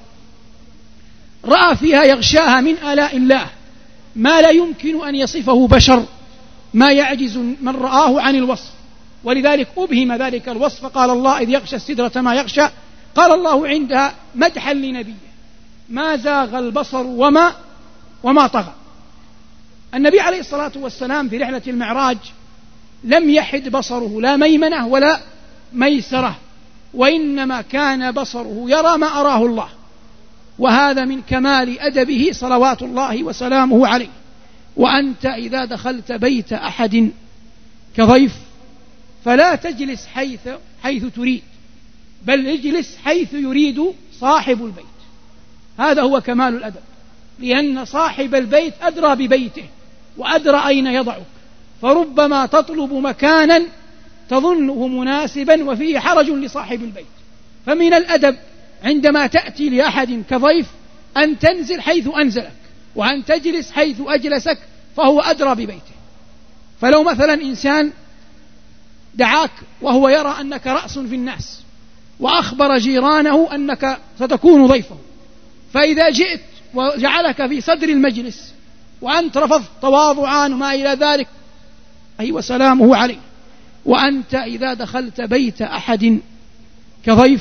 B: رأى فيها يغشاها من آلاء الله ما لا يمكن أن يصفه بشر، ما يعجز من رآه عن الوصف، ولذلك أبهم ذلك الوصف. قال الله إذ يغشى السدرة ما يغشى، قال الله عندها مدحا لنبيه ما زاغ البصر وما وما طغى. النبي عليه الصلاة والسلام في رحلة المعراج لم يحد بصره لا ميمنة ولا ميسرة، وإنما كان بصره يرى ما أراه الله، وهذا من كمال أدبه صلوات الله وسلامه عليه. وأنت إذا دخلت بيت أحد كضيف فلا تجلس حيث, حيث تريد، بل اجلس حيث يريد صاحب البيت. هذا هو كمال الأدب، لأن صاحب البيت أدرى ببيته وأدرى أين يضعك، فربما تطلب مكانا تظنه مناسبا وفيه حرج لصاحب البيت. فمن الأدب عندما تأتي لأحد كضيف أن تنزل حيث أنزلك وأن تجلس حيث أجلسك، فهو أدرى ببيته. فلو مثلا إنسان دعاك وهو يرى أنك رأس في الناس وأخبر جيرانه أنك ستكون ضيفه، فإذا جئت وجعلك في صدر المجلس وأنت رفضت تواضعا وما إلى ذلك، أي وسلامه عليه، وأنت إذا دخلت بيت أحد كضيف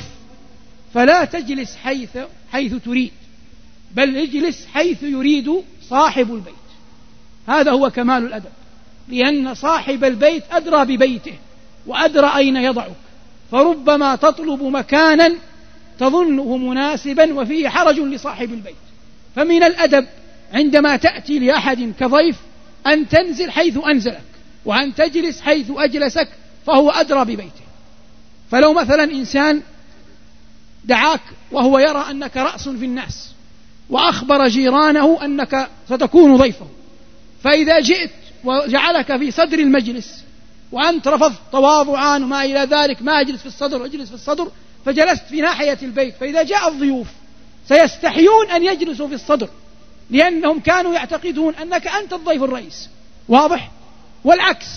B: فلا تجلس حيث, حيث تريد، بل اجلس حيث يريد صاحب البيت. هذا هو كمال الأدب، لأن صاحب البيت أدرى ببيته وأدرى أين يضعك، فربما تطلب مكانا تظنه مناسبا وفيه حرج لصاحب البيت. فمن الأدب عندما تأتي لأحد كضيف أن تنزل حيث أنزلك وأن تجلس حيث أجلسك، فهو أدرى ببيته. فلو مثلا إنسان دعاك وهو يرى أنك رأس في الناس وأخبر جيرانه أنك ستكون ضيفه، فإذا جئت وجعلك في صدر المجلس وأنت رفضت تواضعا وما إلى ذلك، ما أجلس في الصدر أجلس في الصدر، فجلست في ناحية البيت، فإذا جاء الضيوف سيستحيون أن يجلسوا في الصدر، لأنهم كانوا يعتقدون أنك أنت الضيف الرئيس. واضح؟ والعكس،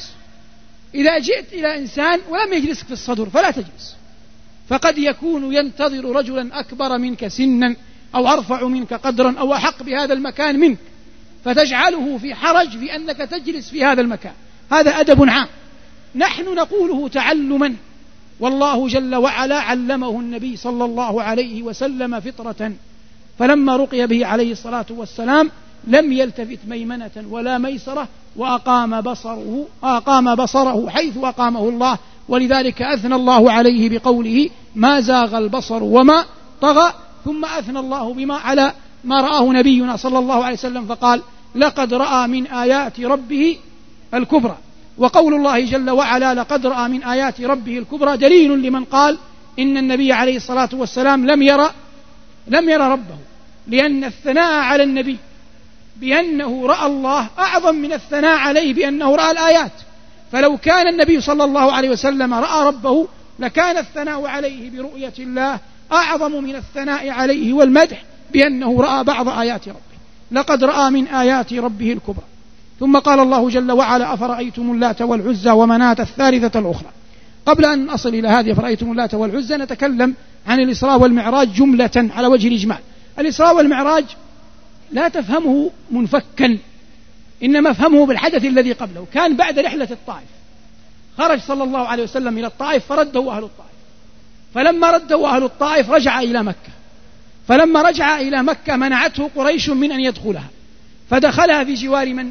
B: إذا جئت إلى إنسان ولم يجلسك في الصدر فلا تجلس، فقد يكون ينتظر رجلا أكبر منك سنا أو أرفع منك قدرا أو أحق بهذا المكان منك، فتجعله في حرج في أنك تجلس في هذا المكان. هذا أدب عام نحن نقوله تعلما، والله جل وعلا علمه النبي صلى الله عليه وسلم فطرة، فلما رقي به عليه الصلاة والسلام لم يلتفت ميمنة ولا ميسرة، وأقام بصره, أقام بصره حيث أقامه الله، ولذلك أثنى الله عليه بقوله ما زاغ البصر وما طغى، ثم أثنى الله بما على ما رآه نبينا صلى الله عليه وسلم فقال لقد رأى من آيات ربه الكبرى. وقول الله جل وعلا لقد رأى من آيات ربه الكبرى دليل لمن قال إن النبي عليه الصلاة والسلام لم يرى لم يرى ربه، لأن الثناء على النبي بأنه رأى الله أعظم من الثناء عليه بأنه رأى الآيات. فلو كان النبي صلى الله عليه وسلم رأى ربه لكان الثناء عليه برؤية الله أعظم من الثناء عليه والمدح بأنه رأى بعض آيات ربه. لقد رأى من آيات ربه الكبرى. ثم قال الله جل وعلا أفرأيتم اللات والعزى ومناة الثالثة الأخرى. قبل أن أصل إلى هذه أفرأيتم اللات والعزى نتكلم عن الإسراء والمعراج جملة على وجه الإجمال. الإسراء والمعراج لا تفهمه منفكا، إنما افهمه بالحدث الذي قبله. كان بعد رحلة الطائف، خرج صلى الله عليه وسلم إلى الطائف فرده أهل الطائف، فلما رده أهل الطائف رجع إلى مكة، فلما رجع إلى مكة منعته قريش من أن يدخلها، فدخلها في جوار من؟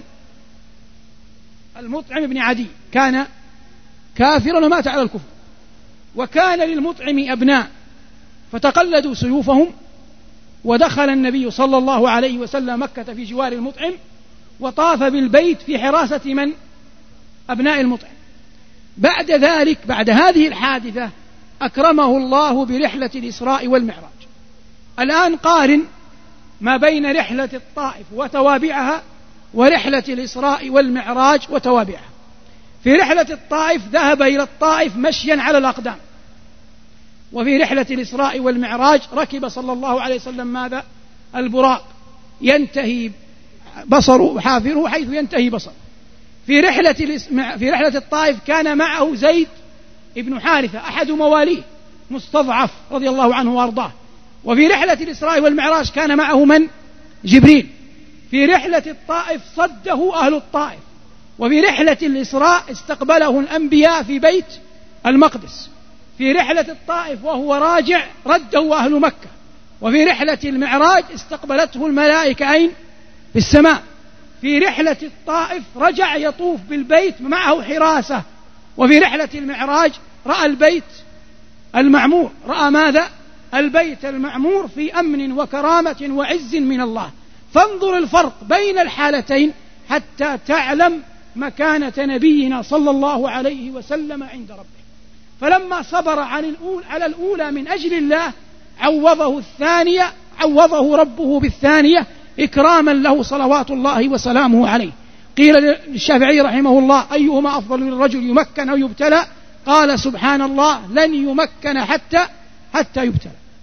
B: المطعم بن عدي، كان كافرا ومات على الكفر، وكان للمطعم أبناء فتقلدوا سيوفهم، ودخل النبي صلى الله عليه وسلم مكة في جوار المطعم، وطاف بالبيت في حراسة من؟ أبناء المطعم. بعد ذلك بعد هذه الحادثة أكرمه الله برحلة الإسراء والمعراج. الآن قارن ما بين رحلة الطائف وتوابعها ورحلة الإسراء والمعراج وتوابعها. في رحلة الطائف ذهب إلى الطائف مشيا على الأقدام، وفي رحلة الإسراء والمعراج ركب صلى الله عليه وسلم ماذا؟ البراق، ينتهي بصره حافره حيث ينتهي بصره. في رحلة في رحلة الطائف كان معه زيد ابن حارثة أحد مواليه مستضعف رضي الله عنه وأرضاه. وفي رحلة الإسراء والمعراج كان معه من؟ جبريل. في رحلة الطائف صده أهل الطائف، وفي رحلة الإسراء استقبله الأنبياء في بيت المقدس. في رحلة الطائف وهو راجع رده أهل مكة، وفي رحلة المعراج استقبلته الملائكة أين؟ في السماء. في رحلة الطائف رجع يطوف بالبيت معه حراسة، وفي رحلة المعراج رأى البيت المعمور. رأى ماذا؟ البيت المعمور في أمن وكرامة وعز من الله. فانظر الفرق بين الحالتين حتى تعلم مكانة نبينا صلى الله عليه وسلم عند ربه. فلما صبر عن الأولى على الأولى من أجل الله عوضه الثانية، عوضه ربه بالثانية إكراما له صلوات الله وسلامه عليه. قيل للشافعي رحمه الله أيهما أفضل للرجل يمكن أو يبتلى؟ قال سبحان الله لن يمكن حتى حتى يبتلى.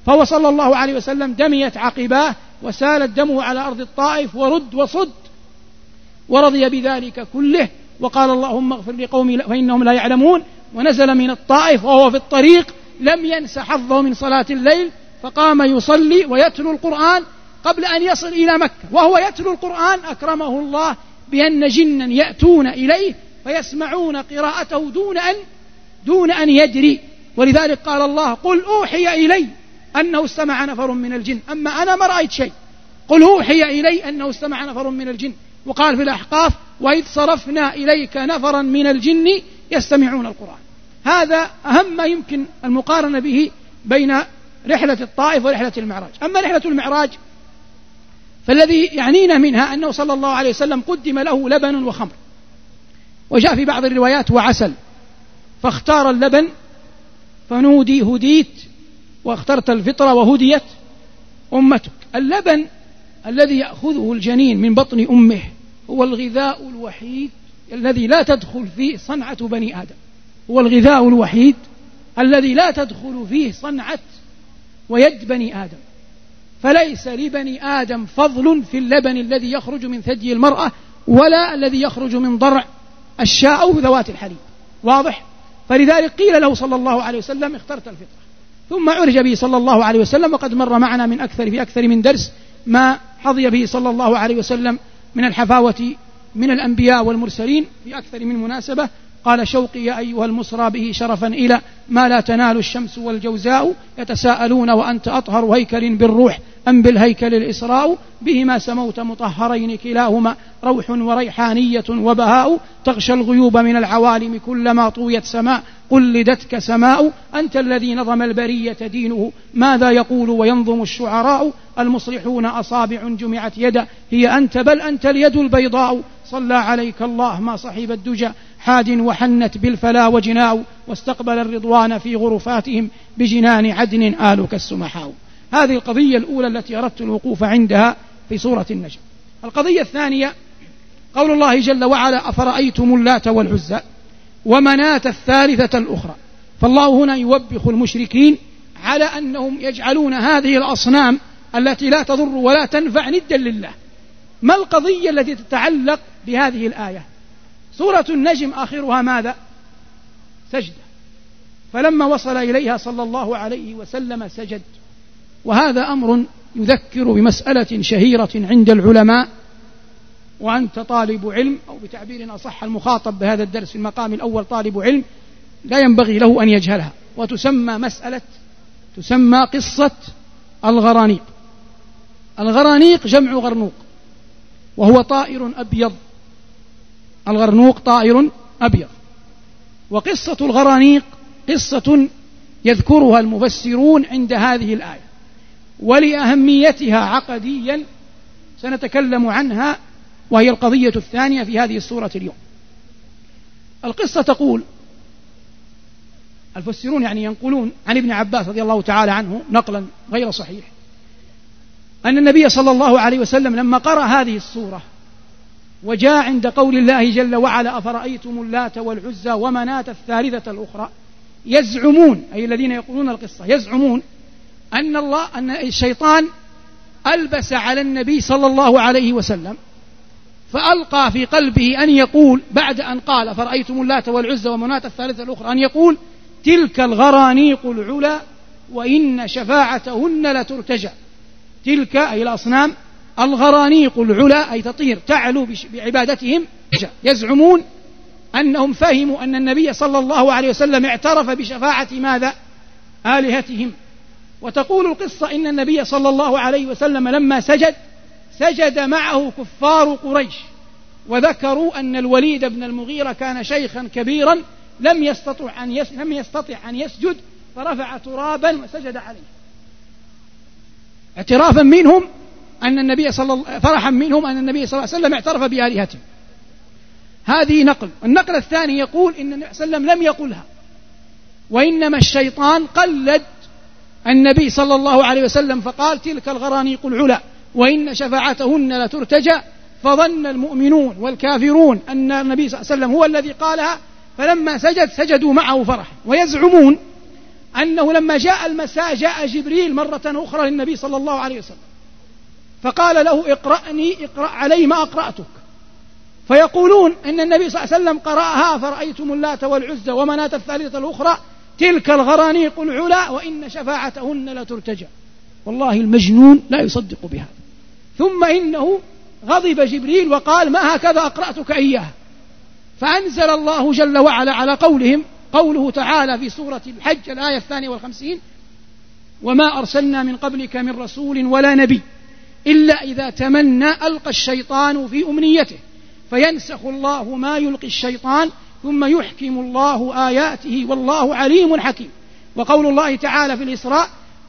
B: فهو صلى الله عليه وسلم دميت عقباه وسال الدم على أرض الطائف ورد وصد، ورضي بذلك كله وقال اللهم اغفر لقومي فإنهم لا يعلمون. ونزل من الطائف وهو في الطريق لم ينس حظه من صلاة الليل، فقام يصلي ويتلو القرآن قبل أن يصل إلى مكة. وهو يتلو القرآن أكرمه الله بأن جنا يأتون إليه فيسمعون قراءته دون أن دون أن يدري. ولذلك قال الله قل أوحي إلي أنه استمع نفر من الجن، أما أنا ما رأيت شيء. قل أوحي إلي أنه استمع نفر من الجن. وقال في الأحقاف وإذ صرفنا إليك نفرا من الجن يستمعون القرآن. هذا أهم ما يمكن المقارنة به بين رحلة الطائف ورحلة المعراج. أما رحلة المعراج فالذي يعنينا منها أنه صلى الله عليه وسلم قدم له لبن وخمر، وجاء في بعض الروايات وعسل، فاختار اللبن فنودي هديت واخترت الفطرة وهديت أمتك. اللبن الذي يأخذه الجنين من بطن أمه هو الغذاء الوحيد الذي لا تدخل فيه صنعة بني آدم، هو الغذاء الوحيد الذي لا تدخل فيه صنعة ويد بني آدم. فليس لبني آدم فضل في اللبن الذي يخرج من ثدي المرأة ولا الذي يخرج من ضرع الشاء أو ذوات الحليب. واضح؟ فلذلك قيل له صلى الله عليه وسلم اخترت الفطرة. ثم عرج به صلى الله عليه وسلم، وقد مر معنا من أكثر في أكثر من درس ما حظي به صلى الله عليه وسلم من الحفاوة من الأنبياء والمرسلين في أكثر من مناسبة. قال شوقي يا أيها المصرى به شرفا إلى ما لا تنال الشمس والجوزاء، يتساءلون وأنت أطهر هيكل بالروح أم بالهيكل الإسراء، بهما سموت مطهرين كلاهما روح وريحانية وبهاء، تغشى الغيوب من العوالم كلما طويت سماء قلدتك سماء، أنت الذي نظم البرية دينه ماذا يقول وينظم الشعراء، المصلحون أصابع جمعت يدا هي أنت بل أنت اليد البيضاء، صلى عليك الله ما صحب الدجى حاد وحنت بالفلا وجناء، واستقبل الرضوان في غرفاتهم بجنان عدن آلك السمحاء. هذه القضية الأولى التي أردت الوقوف عندها في سورة النجم. القضية الثانية قول الله جل وعلا أفرأيتم اللات والعزى ومناة الثالثة الأخرى. فالله هنا يوبخ المشركين على أنهم يجعلون هذه الأصنام التي لا تضر ولا تنفع ندا لله. ما القضية التي تتعلق بهذه الآية؟ سورة النجم آخرها ماذا؟ سجدة. فلما وصل إليها صلى الله عليه وسلم سجد. وهذا أمر يذكر بمسألة شهيرة عند العلماء، وأنت طالب علم أو بتعبير أصح المخاطب بهذا الدرس في المقام الأول طالب علم لا ينبغي له أن يجهلها، وتسمى مسألة تسمى قصة الغرانيق. الغرانيق جمع غرنوق وهو طائر أبيض، الغرنوق طائر أبيض. وقصة الغرانيق قصة يذكرها المفسرون عند هذه الآية، ولأهميتها عقديا سنتكلم عنها، وهي القضية الثانية في هذه السورة اليوم. القصة تقول المفسرون يعني ينقلون عن ابن عباس رضي الله تعالى عنه نقلا غير صحيح أن النبي صلى الله عليه وسلم لما قرأ هذه السورة وجاء عند قول الله جل وعلا أفرأيتم اللات والعزى ومناة الثالثة الأخرى، يزعمون أي الذين يقولون القصة يزعمون أن الله أن الشيطان ألبس على النبي صلى الله عليه وسلم فألقى في قلبه أن يقول بعد أن قال أفرأيتم اللات والعزى ومناة الثالثة الأخرى أن يقول تلك الغرانيق العلا وإن شفاعتهن لترتجى. تلك أي الأصنام الغرانيق العلا أي تطير تعلو بعبادتهم. يزعمون أنهم فهموا أن النبي صلى الله عليه وسلم اعترف بشفاعة ماذا؟ آلهتهم. وتقول القصة إن النبي صلى الله عليه وسلم لما سجد سجد معه كفار قريش، وذكروا أن الوليد بن المغيرة كان شيخا كبيرا لم يستطع أن يس... لم يستطع أن يسجد فرفع ترابا وسجد عليه اعترافا منهم أن النبي صلى الله فرحا منهم أن النبي صلى الله عليه وسلم اعترف بآلهتهم. هذه نقل. النقل الثاني يقول إن النبي صلى الله عليه وسلم لم يقلها، وإنما الشيطان قلد النبي صلى الله عليه وسلم فقال تلك الغرانيق العلا وإن شفاعتهن لترتجى، فظن المؤمنون والكافرون أن النبي صلى الله عليه وسلم هو الذي قالها، فلما سجد سجدوا معه فرحا. ويزعمون أنه لما جاء المساء جاء جبريل مرة أخرى للنبي صلى الله عليه وسلم فقال له اقرأني اقرأ علي ما أقرأتك، فيقولون إن النبي صلى الله عليه وسلم قرأها فرأيتم اللات والعزى ومناة الثالثة الأخرى تلك الغرانيق العلا وإن شفاعتهن لترتجى. والله المجنون لا يصدق بهذا. ثم إنه غضب جبريل وقال ما هكذا أقرأتك إياها، فأنزل الله جل وعلا على قولهم قوله تعالى في سورة الحج الآية الثانية والخمسين وما أرسلنا من قبلك من رسول ولا نبي إلا إذا تمنى ألقى الشيطان في أمنيته فينسخ الله ما يلقي الشيطان ثم يحكم الله آياته والله عليم حكيم. وقول الله تعالى في الإسراء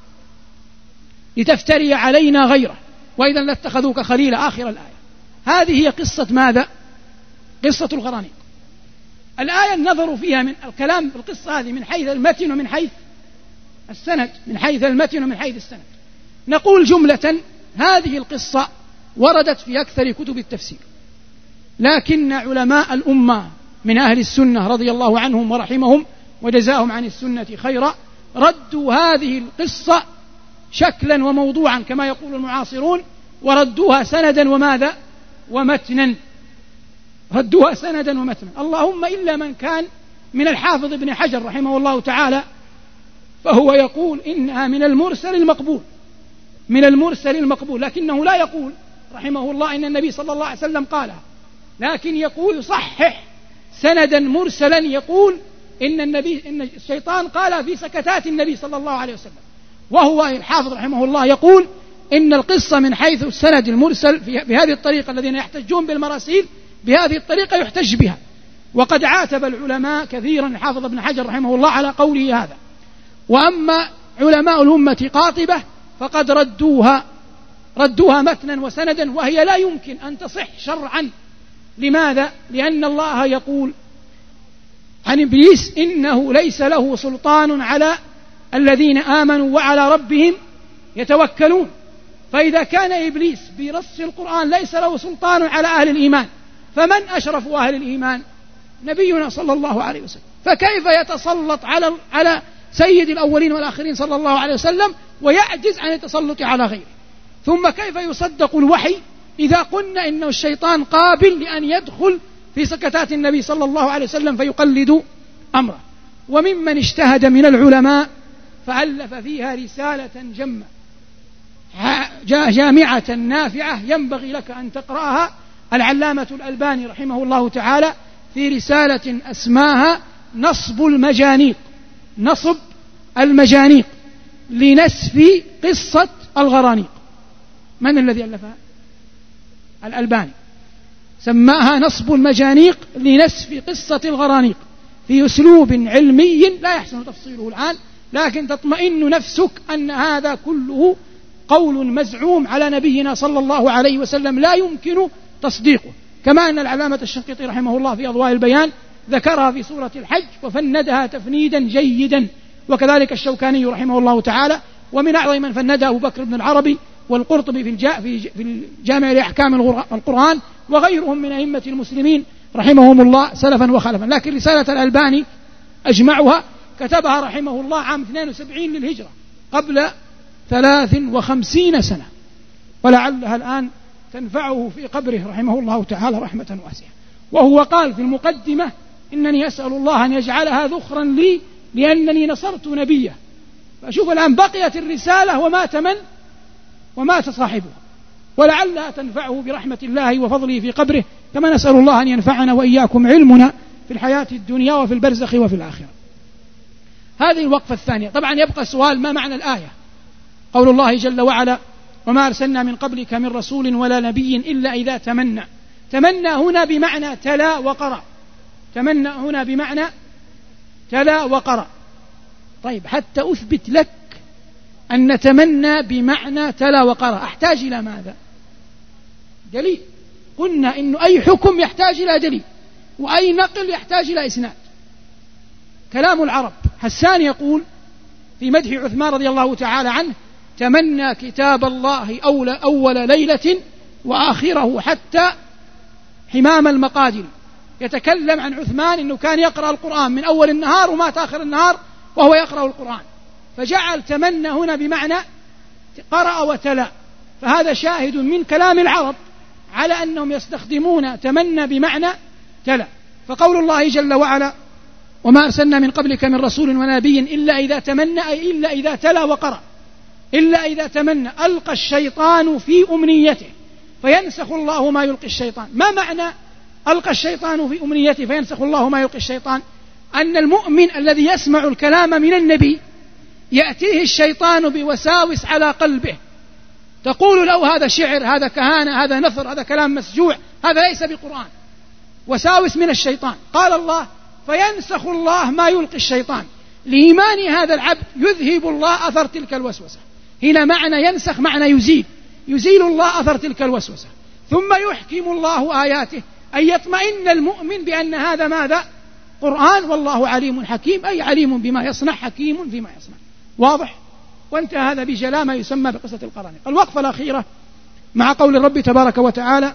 B: لتفتري علينا غيره وإذا لاتخذوك خليلا آخر الآية. هذه هي قصة ماذا؟ قصة الغرانيق. الآية النظر فيها من الكلام في القصة هذه من حيث المتن ومن حيث السند، من حيث المتن ومن حيث السند. نقول جملة هذه القصة وردت في أكثر كتب التفسير، لكن علماء الأمة من أهل السنة رضي الله عنهم ورحمهم وجزاهم عن السنة خيرا ردوا هذه القصة شكلا وموضوعا كما يقول المعاصرون، وردوها سندا وماذا ومتنا، ردوها سندا ومتنا. اللهم إلا من كان من الحافظ ابن حجر رحمه الله تعالى فهو يقول إنها من المرسل المقبول، من المرسل المقبول، لكنه لا يقول رحمه الله إن النبي صلى الله عليه وسلم قالها، لكن يقول صحح سندا مرسلا يقول إن النبي إن الشيطان قال في سكتات النبي صلى الله عليه وسلم. وهو الحافظ رحمه الله يقول إن القصة من حيث السند المرسل بهذه الطريقة الذين يحتجون بالمراسيل بهذه الطريقة يحتج بها. وقد عاتب العلماء كثيرا الحافظ ابن حجر رحمه الله على قوله هذا. وأما علماء الأمة قاطبة فقد ردوها ردوها متنا وسندا وهي لا يمكن أن تصح شرعا. لماذا؟ لأن الله يقول عن إبليس إنه ليس له سلطان على الذين آمنوا وعلى ربهم يتوكلون. فإذا كان إبليس برص القرآن ليس له سلطان على أهل الإيمان فمن أشرف أهل الإيمان؟ نبينا صلى الله عليه وسلم. فكيف يتسلط على على سيد الأولين والآخرين صلى الله عليه وسلم ويعجز عن التسلط على غيره؟ ثم كيف يصدق الوحي إذا قلنا إنه الشيطان قابل لأن يدخل في سكتات النبي صلى الله عليه وسلم فيقلد أمره؟ وممن اجتهد من العلماء فألف فيها رسالة جمة جامعة نافعة ينبغي لك أن تقرأها العلامة الألباني رحمه الله تعالى في رسالة أسماها نصب المجانيق، نصب المجانيق لنسف قصة الغرانيق. من الذي ألفها؟ الألباني. سماها نصب المجانيق لنسف قصة الغرانيق في أسلوب علمي لا يحسن تفصيله الآن، لكن تطمئن نفسك أن هذا كله قول مزعوم على نبينا صلى الله عليه وسلم لا يمكن تصديقه. كما أن العلامة الشنقيطي رحمه الله في أضواء البيان ذكرها في سورة الحج وفندها تفنيدا جيدا، وكذلك الشوكاني رحمه الله تعالى، ومن أعظم من فندها أبو بكر بن العربي والقرطبي في الجامع لأحكام القرآن وغيرهم من أئمة المسلمين رحمهم الله سلفا وخلفا. لكن رسالة الألباني أجمعها كتبها رحمه الله عام اثنين وسبعين للهجرة قبل ثلاث وخمسين سنة، ولعلها الآن تنفعه في قبره رحمه الله تعالى رحمة واسعة. وهو قال في المقدمة إنني أسأل الله أن يجعلها ذخرا لي لأنني نصرت نبيه. فأشوف الآن بقيت الرسالة ومات من؟ ومات صاحبها، ولعلها تنفعه برحمة الله وفضله في قبره، كما نسأل الله أن ينفعنا وإياكم علمنا في الحياة الدنيا وفي البرزخ وفي الآخرة. هذه الوقفة الثانية. طبعا يبقى سؤال ما معنى الآية؟ قول الله جل وعلا وما أرسلنا من قبلك من رسول ولا نبي إلا إذا تمنى. تمنى هنا بمعنى تلا وقرأ، تمنى هنا بمعنى تلا وقرأ. طيب حتى أثبت لك أن نتمنى بمعنى تلا وقرأ أحتاج إلى ماذا؟ دليل. قلنا إنه أي حكم يحتاج إلى دليل، وأي نقل يحتاج إلى إسناد. كلام العرب. حسان يقول في مدح عثمان رضي الله تعالى عنه تمنى كتاب الله أول, أول ليلة وآخره حتى حمام المقادر. يتكلم عن عثمان أنه كان يقرأ القرآن من أول النهار ومات آخر النهار وهو يقرأ القرآن. فجعل تمنى هنا بمعنى قرأ وتلا، فهذا شاهد من كلام العرب على أنهم يستخدمون تمنى بمعنى تلا. فقول الله جل وعلا وما أرسلنا من قبلك من رسول ونبي إلا إذا تمنى، أي إلا إذا تلا وقرأ، إلا إذا تمنى ألقى الشيطان في أمنيته فينسخ الله ما يلقي الشيطان. ما معنى ألقى الشيطان في أمنيته فينسخ الله ما يلقي الشيطان؟ أن المؤمن الذي يسمع الكلام من النبي يأتيه الشيطان بوساوس على قلبه تقول له هذا شعر، هذا كهانة، هذا نثر، هذا كلام مسجوع، هذا ليس بقرآن، وساوس من الشيطان. قال الله فينسخ الله ما يلقي الشيطان. لإيمان هذا العبد يذهب الله أثر تلك الوسوسة. هنا معنى ينسخ معنى يزيل، يزيل الله أثر تلك الوسوسة. ثم يحكم الله آياته، أن يطمئن المؤمن بأن هذا ماذا؟ قرآن، والله عليم حكيم، أي عليم بما يصنع حكيم فيما يصنع. واضح؟ وانتهى هذا بجلاء ما يسمى بقصة القرانيق. الوقفة الأخيرة مع قول الرب تبارك وتعالى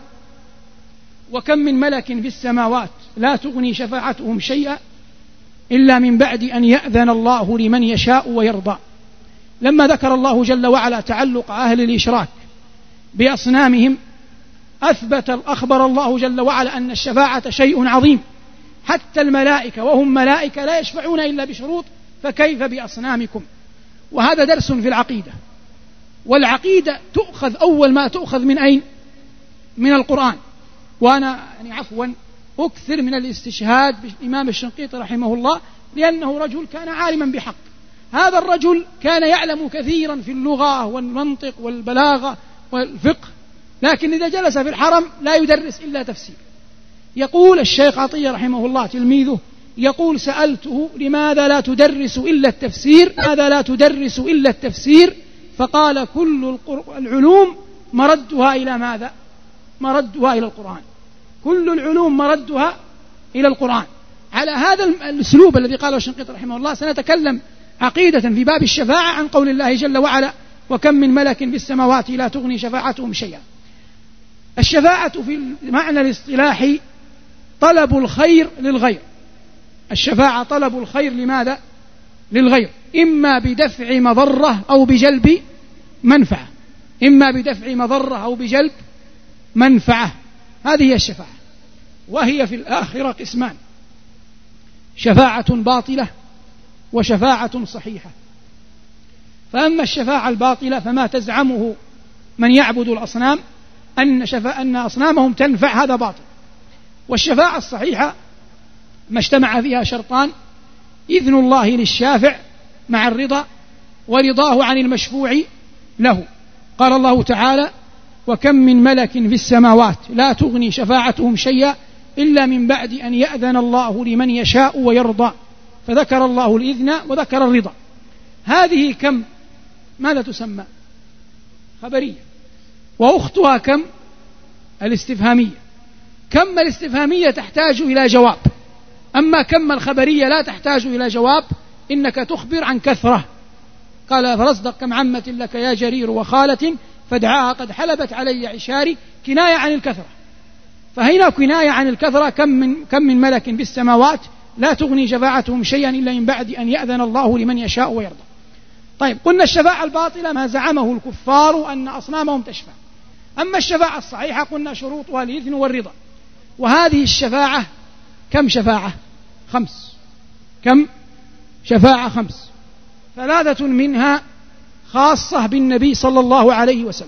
B: وكم من ملك في السماوات لا تغني شفاعتهم شيئا إلا من بعد أن يأذن الله لمن يشاء ويرضى. لما ذكر الله جل وعلا تعلق أهل الإشراك بأصنامهم أثبت أخبر الله جل وعلا أن الشفاعة شيء عظيم، حتى الملائكة وهم ملائكة لا يشفعون إلا بشروط، فكيف بأصنامكم؟ وهذا درس في العقيدة، والعقيدة تؤخذ أول ما تؤخذ من أين؟ من القرآن. وأنا يعني عفوا أكثر من الاستشهاد بالإمام الشنقيطي رحمه الله، لأنه رجل كان عالما بحق. هذا الرجل كان يعلم كثيرا في اللغة والمنطق والبلاغة والفقه، لكن إذا جلس في الحرم لا يدرس إلا تفسير. يقول الشيخ عطية رحمه الله تلميذه، يقول سألته لماذا لا تدرس إلا التفسير، ماذا لا تدرس إلا التفسير؟ فقال كل العلوم مردها إلى ماذا؟ مردها إلى القرآن. كل العلوم مردها إلى القرآن. على هذا الأسلوب الذي قاله الشنقيطي رحمه الله سنتكلم عقيدة في باب الشفاعة عن قول الله جل وعلا وكم من ملك في السماوات لا تغني شفاعتهم شيئا. الشفاعة في المعنى الاصطلاحي طلب الخير للغير. الشفاعة طلب الخير لماذا؟ للغير، إما بدفع مضرة أو بجلب منفعة، إما بدفع مضرة أو بجلب منفعة. هذه هي الشفاعة. وهي في الآخرة قسمان: شفاعة باطلة وشفاعة صحيحة. فأما الشفاعة الباطلة فما تزعمه من يعبد الأصنام أن, شفاء أن أصنامهم تنفع، هذا باطل. والشفاعة الصحيحة ما اجتمع فيها شرطان: إذن الله للشافع مع الرضا، ورضاه عن المشفوع له. قال الله تعالى وكم من ملك في السماوات لا تغني شفاعتهم شيئا إلا من بعد أن يأذن الله لمن يشاء ويرضى، فذكر الله الإذن وذكر الرضا. هذه كم ماذا تسمى؟ خبرية. وأختها كم؟ الاستفهامية. كم الاستفهامية تحتاج إلى جواب، أما كم الخبرية لا تحتاج إلى جواب، إنك تخبر عن كثرة. قال فاصدق كم عمة لك يا جرير وخالة فادعاها قد حلبت علي عشاري، كناية عن الكثرة. فهنا كناية عن الكثرة. كم من, كم من ملك بالسماوات لا تغني شفاعتهم شيئا إلا من بعد أن يأذن الله لمن يشاء ويرضى. طيب، قلنا الشفاعة الباطلة ما زعمه الكفار أن أصنامهم تشفع. أما الشفاعة الصحيحة قلنا شروطها الإذن والرضا. وهذه الشفاعة كم شفاعة؟ خمس. كم شفاعة؟ خمس. ثلاثة منها خاصة بالنبي صلى الله عليه وسلم،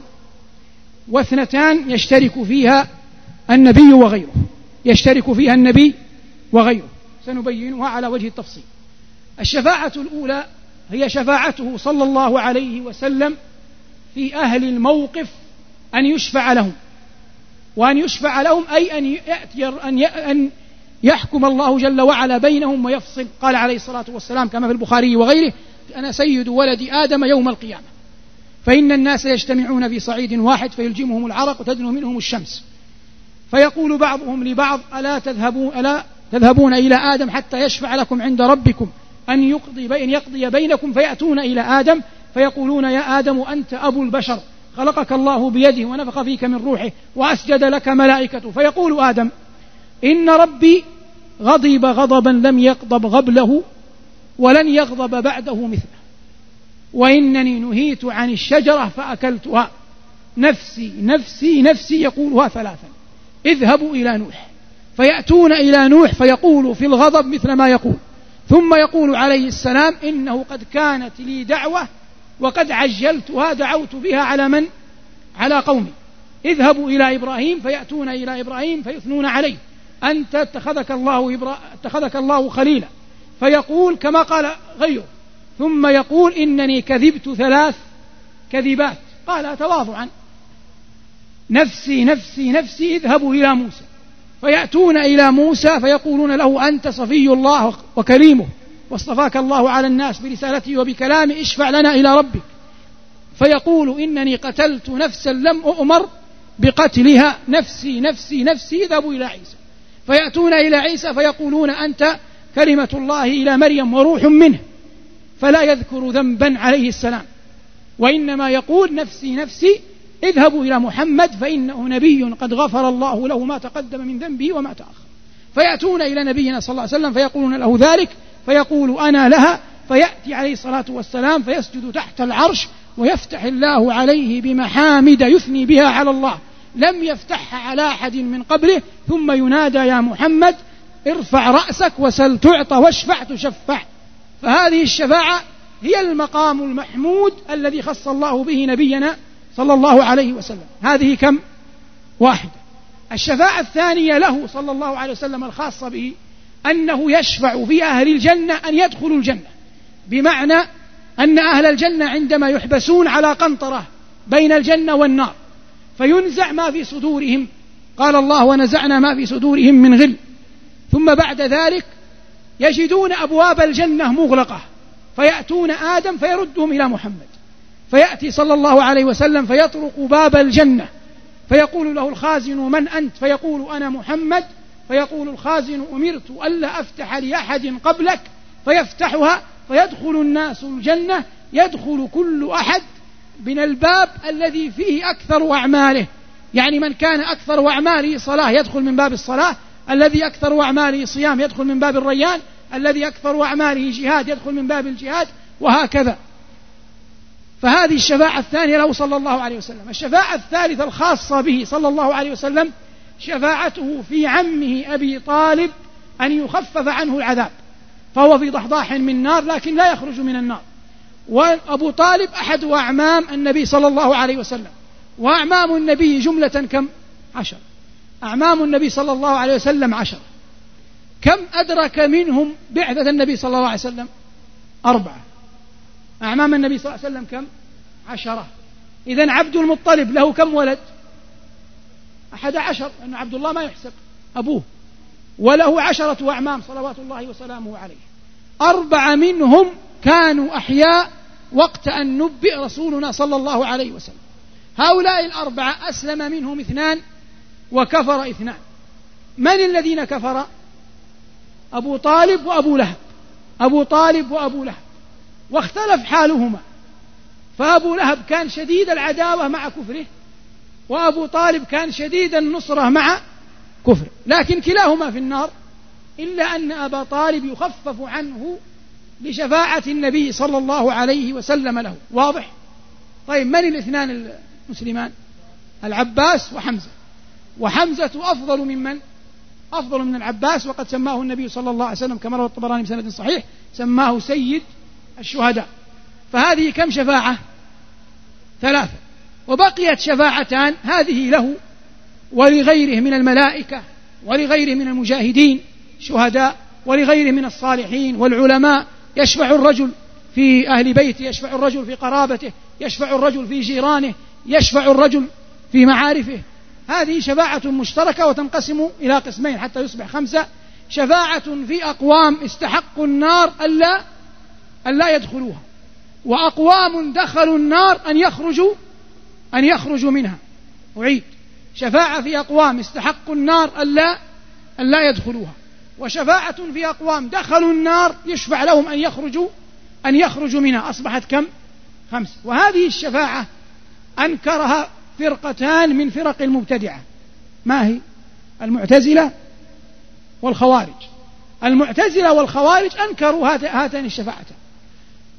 B: واثنتان يشترك فيها النبي وغيره، يشترك فيها النبي وغيره، سنبينها على وجه التفصيل. الشفاعة الأولى هي شفاعته صلى الله عليه وسلم في أهل الموقف أن يشفع لهم. وأن يشفع لهم أي أن يأتي أن يحكم الله جل وعلا بينهم ويفصل. قال عليه الصلاة والسلام كما في البخاري وغيره أنا سيد ولد آدم يوم القيامة، فإن الناس يجتمعون في صعيد واحد فيلجمهم العرق وتدنو منهم الشمس، فيقول بعضهم لبعض ألا تذهبون, ألا تذهبون إلى آدم حتى يشفع لكم عند ربكم أن يقضي, بين يقضي بينكم، فيأتون إلى آدم فيقولون يا آدم أنت أبو البشر، خلقك الله بيده ونفخ فيك من روحه وأسجد لك ملائكته، فيقول آدم إن ربي غضب غضبا لم يغضب قبله ولن يغضب بعده مثله. وإنني نهيت عن الشجرة فأكلتها، نفسي نفسي نفسي يقولها ثلاثا. اذهبوا إلى نوح، فيأتون إلى نوح فيقول في الغضب مثل ما يقول، ثم يقول عليه السلام إنه قد كانت لي دعوة وقد عجلتها دعوت بها على من؟ على قومي. اذهبوا إلى إبراهيم، فيأتون إلى إبراهيم فيثنون عليه، أنت اتخذك الله, إبرا... اتخذك الله خليلا، فيقول كما قال غيره، ثم يقول إنني كذبت ثلاث كذبات، قال تواضعا نفسي نفسي نفسي اذهبوا إلى موسى، فيأتون إلى موسى فيقولون له أنت صفي الله وكريمه واصطفاك الله على الناس برسالته وبكلامه، اشفع لنا إلى ربك، فيقول إنني قتلت نفسا لم أؤمر بقتلها، نفسي نفسي نفسي اذهبوا إلى عيسى، فيأتون إلى عيسى فيقولون أنت كلمة الله إلى مريم وروح منه، فلا يذكر ذنبا عليه السلام، وإنما يقول نفسي نفسي اذهبوا إلى محمد فإنه نبي قد غفر الله له ما تقدم من ذنبه وما تأخر. فيأتون إلى نبينا صلى الله عليه وسلم فيقولون له ذلك، فيقول أنا لها، فيأتي عليه الصلاة والسلام فيسجد تحت العرش ويفتح الله عليه بمحامد يثني بها على الله لم يفتحها على أحد من قبله، ثم ينادى يا محمد ارفع رأسك وسل تعطى واشفع تشفع. فهذه الشفاعة هي المقام المحمود الذي خص الله به نبينا صلى الله عليه وسلم. هذه كم؟ واحدة. الشفاعة الثانية له صلى الله عليه وسلم الخاصة به أنه يشفع في أهل الجنة أن يدخلوا الجنة، بمعنى أن أهل الجنة عندما يحبسون على قنطرة بين الجنة والنار فينزع ما في صدورهم، قال الله ونزعنا ما في صدورهم من غل، ثم بعد ذلك يجدون أبواب الجنة مغلقة، فيأتون آدم فيردهم إلى محمد، فيأتي صلى الله عليه وسلم فيطرق باب الجنة فيقول له الخازن من أنت؟ فيقول أنا محمد، فيقول الخازن أمرت ألا أفتح لأحد قبلك، فيفتحها فيدخل الناس الجنة، يدخل كل أحد من الباب الذي فيه أكثر أعماله، يعني من كان أكثر أعماله صلاة يدخل من باب الصلاة، الذي أكثر أعماله صيام يدخل من باب الريان، الذي أكثر أعماله جهاد يدخل من باب الجهاد، وهكذا. فهذه الشفاعة الثانية له صلى الله عليه وسلم. الشفاعة الثالثة الخاصة به صلى الله عليه وسلم شفاعته في عمه أبي طالب أن يخفف عنه العذاب، فهو في ضحضاح من نار لكن لا يخرج من النار، وأبو طالب أحد أعمام النبي صلى الله عليه وسلم، وأعمام النبي جملة كم؟ عشر. أعمام النبي صلى الله عليه وسلم عشر. كم أدرك منهم بعثة النبي صلى الله عليه وسلم؟ أربعة. أعمام النبي صلى الله عليه وسلم كم؟ عشرة. إذن عبد المطلب له كم ولد؟ أحد عشر، لأن عبد الله ما يحسب أبوه، وله عشرة أعمام صلوات الله وسلامه عليه. أربعة منهم كانوا أحياء وقت أن نبئ رسولنا صلى الله عليه وسلم. هؤلاء الأربعة أسلم منهم اثنان وكفر اثنان. من الذين كفر؟ أبو طالب وأبو لهب. أبو طالب وأبو لهب، واختلف حالهما، فأبو لهب كان شديد العداوة مع كفره، وأبو طالب كان شديد النصرة مع كفره، لكن كلاهما في النار، إلا أن أبا طالب يخفف عنه لشفاعة النبي صلى الله عليه وسلم له. واضح؟ طيب، من الاثنان المسلمان؟ العباس وحمزة. وحمزة أفضل من من؟ أفضل من العباس، وقد سماه النبي صلى الله عليه وسلم كما روى الطبراني بسند صحيح، سماه سيد الشهداء. فهذه كم شفاعة؟ ثلاثة. وبقيت شفاعتان، هذه له ولغيره من الملائكة ولغيره من المجاهدين شهداء ولغيره من الصالحين والعلماء. يشفع الرجل في أهل بيته، يشفع الرجل في قرابته، يشفع الرجل في جيرانه، يشفع الرجل في معارفه. هذه شفاعة مشتركة وتنقسم إلى قسمين حتى يصبح خمسة. شفاعة في أقوام استحقوا النار ألا ألا يدخلوها، وأقوام دخلوا النار أن يخرجوا أن يخرجوا منها. أعيد: شفاعة في أقوام استحقوا النار ألا ألا يدخلوها، وشفاعة في أقوام دخلوا النار يشفع لهم أن يخرجوا أن يخرجوا منها. أصبحت كم؟ خمسة. وهذه الشفاعة أنكرها فرقتان من فرق المبتدعة. ما هي؟ المعتزلة والخوارج. المعتزلة والخوارج أنكروا هاتين الشفاعتين.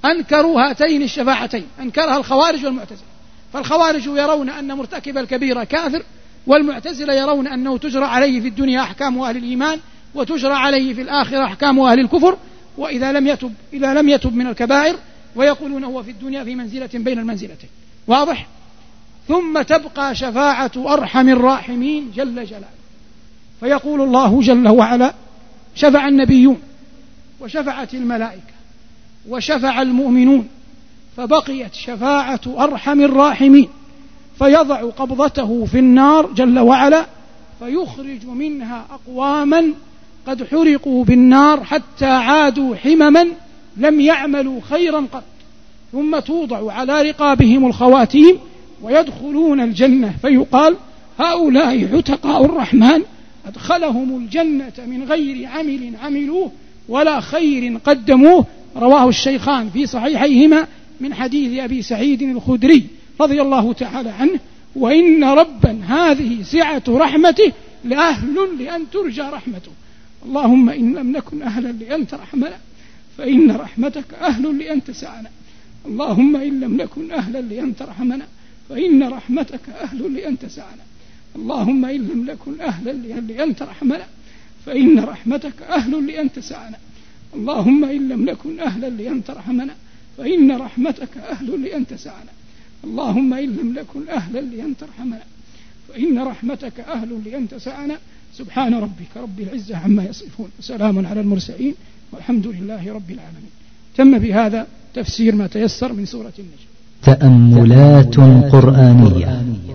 B: أنكروا هاتين الشفاعتين، أنكرها الخوارج والمعتزلة. فالخوارج يرون أن مرتكب الكبيرة كافر، والمعتزلة يرون أنه تجرى عليه في الدنيا أحكام أهل الإيمان وتجرى عليه في الآخرة أحكام أهل الكفر، وإذا لم يتب إذا لم يتب من الكبائر، ويقولون هو في الدنيا في منزلة بين المنزلتين. واضح؟ ثم تبقى شفاعة أرحم الراحمين جل جلاله، فيقول الله جل وعلا: شفع النبيون وشفعت الملائكة وشفع المؤمنون، فبقيت شفاعة أرحم الراحمين، فيضع قبضته في النار جل وعلا، فيخرج منها أقواما قد حرقوا بالنار حتى عادوا حمما لم يعملوا خيرا قط، ثم توضع على رقابهم الخواتيم ويدخلون الجنة، فيقال: هؤلاء عتقاء الرحمن أدخلهم الجنة من غير عمل عملوه ولا خير قدموه. رواه الشيخان في صحيحيهما من حديث أبي سعيد الخدري رضي الله تعالى عنه: وإن ربا هذه سعة رحمته لأهل لأن ترجى رحمته. اللهم إن لم نكن أهلا لأن ترحمنا فإن رحمتك أهل لأن تسعنا. اللهم إن لم نكن أهلا لأن ترحمنا فإن رحمتك أهل لأن تسعنا. اللهم إن لم نكن أهلا لأن ترحمنا فإن رحمتك أهل لأن تسعنا. اللهم إن لم نكن أهلا لأن ترحمنا فإن رحمتك أهل لأن تسعنا. اللهم إن لم نكن أهلا لأن ترحمنا فإن رحمتك أهل لأن تسعنا. سبحان ربك رب العزة عما يصفون، وسلام على المرسلين، والحمد لله رب العالمين. تم بهذا تفسير ما تيسر من سورة النجم.
A: تأملات قرآنية.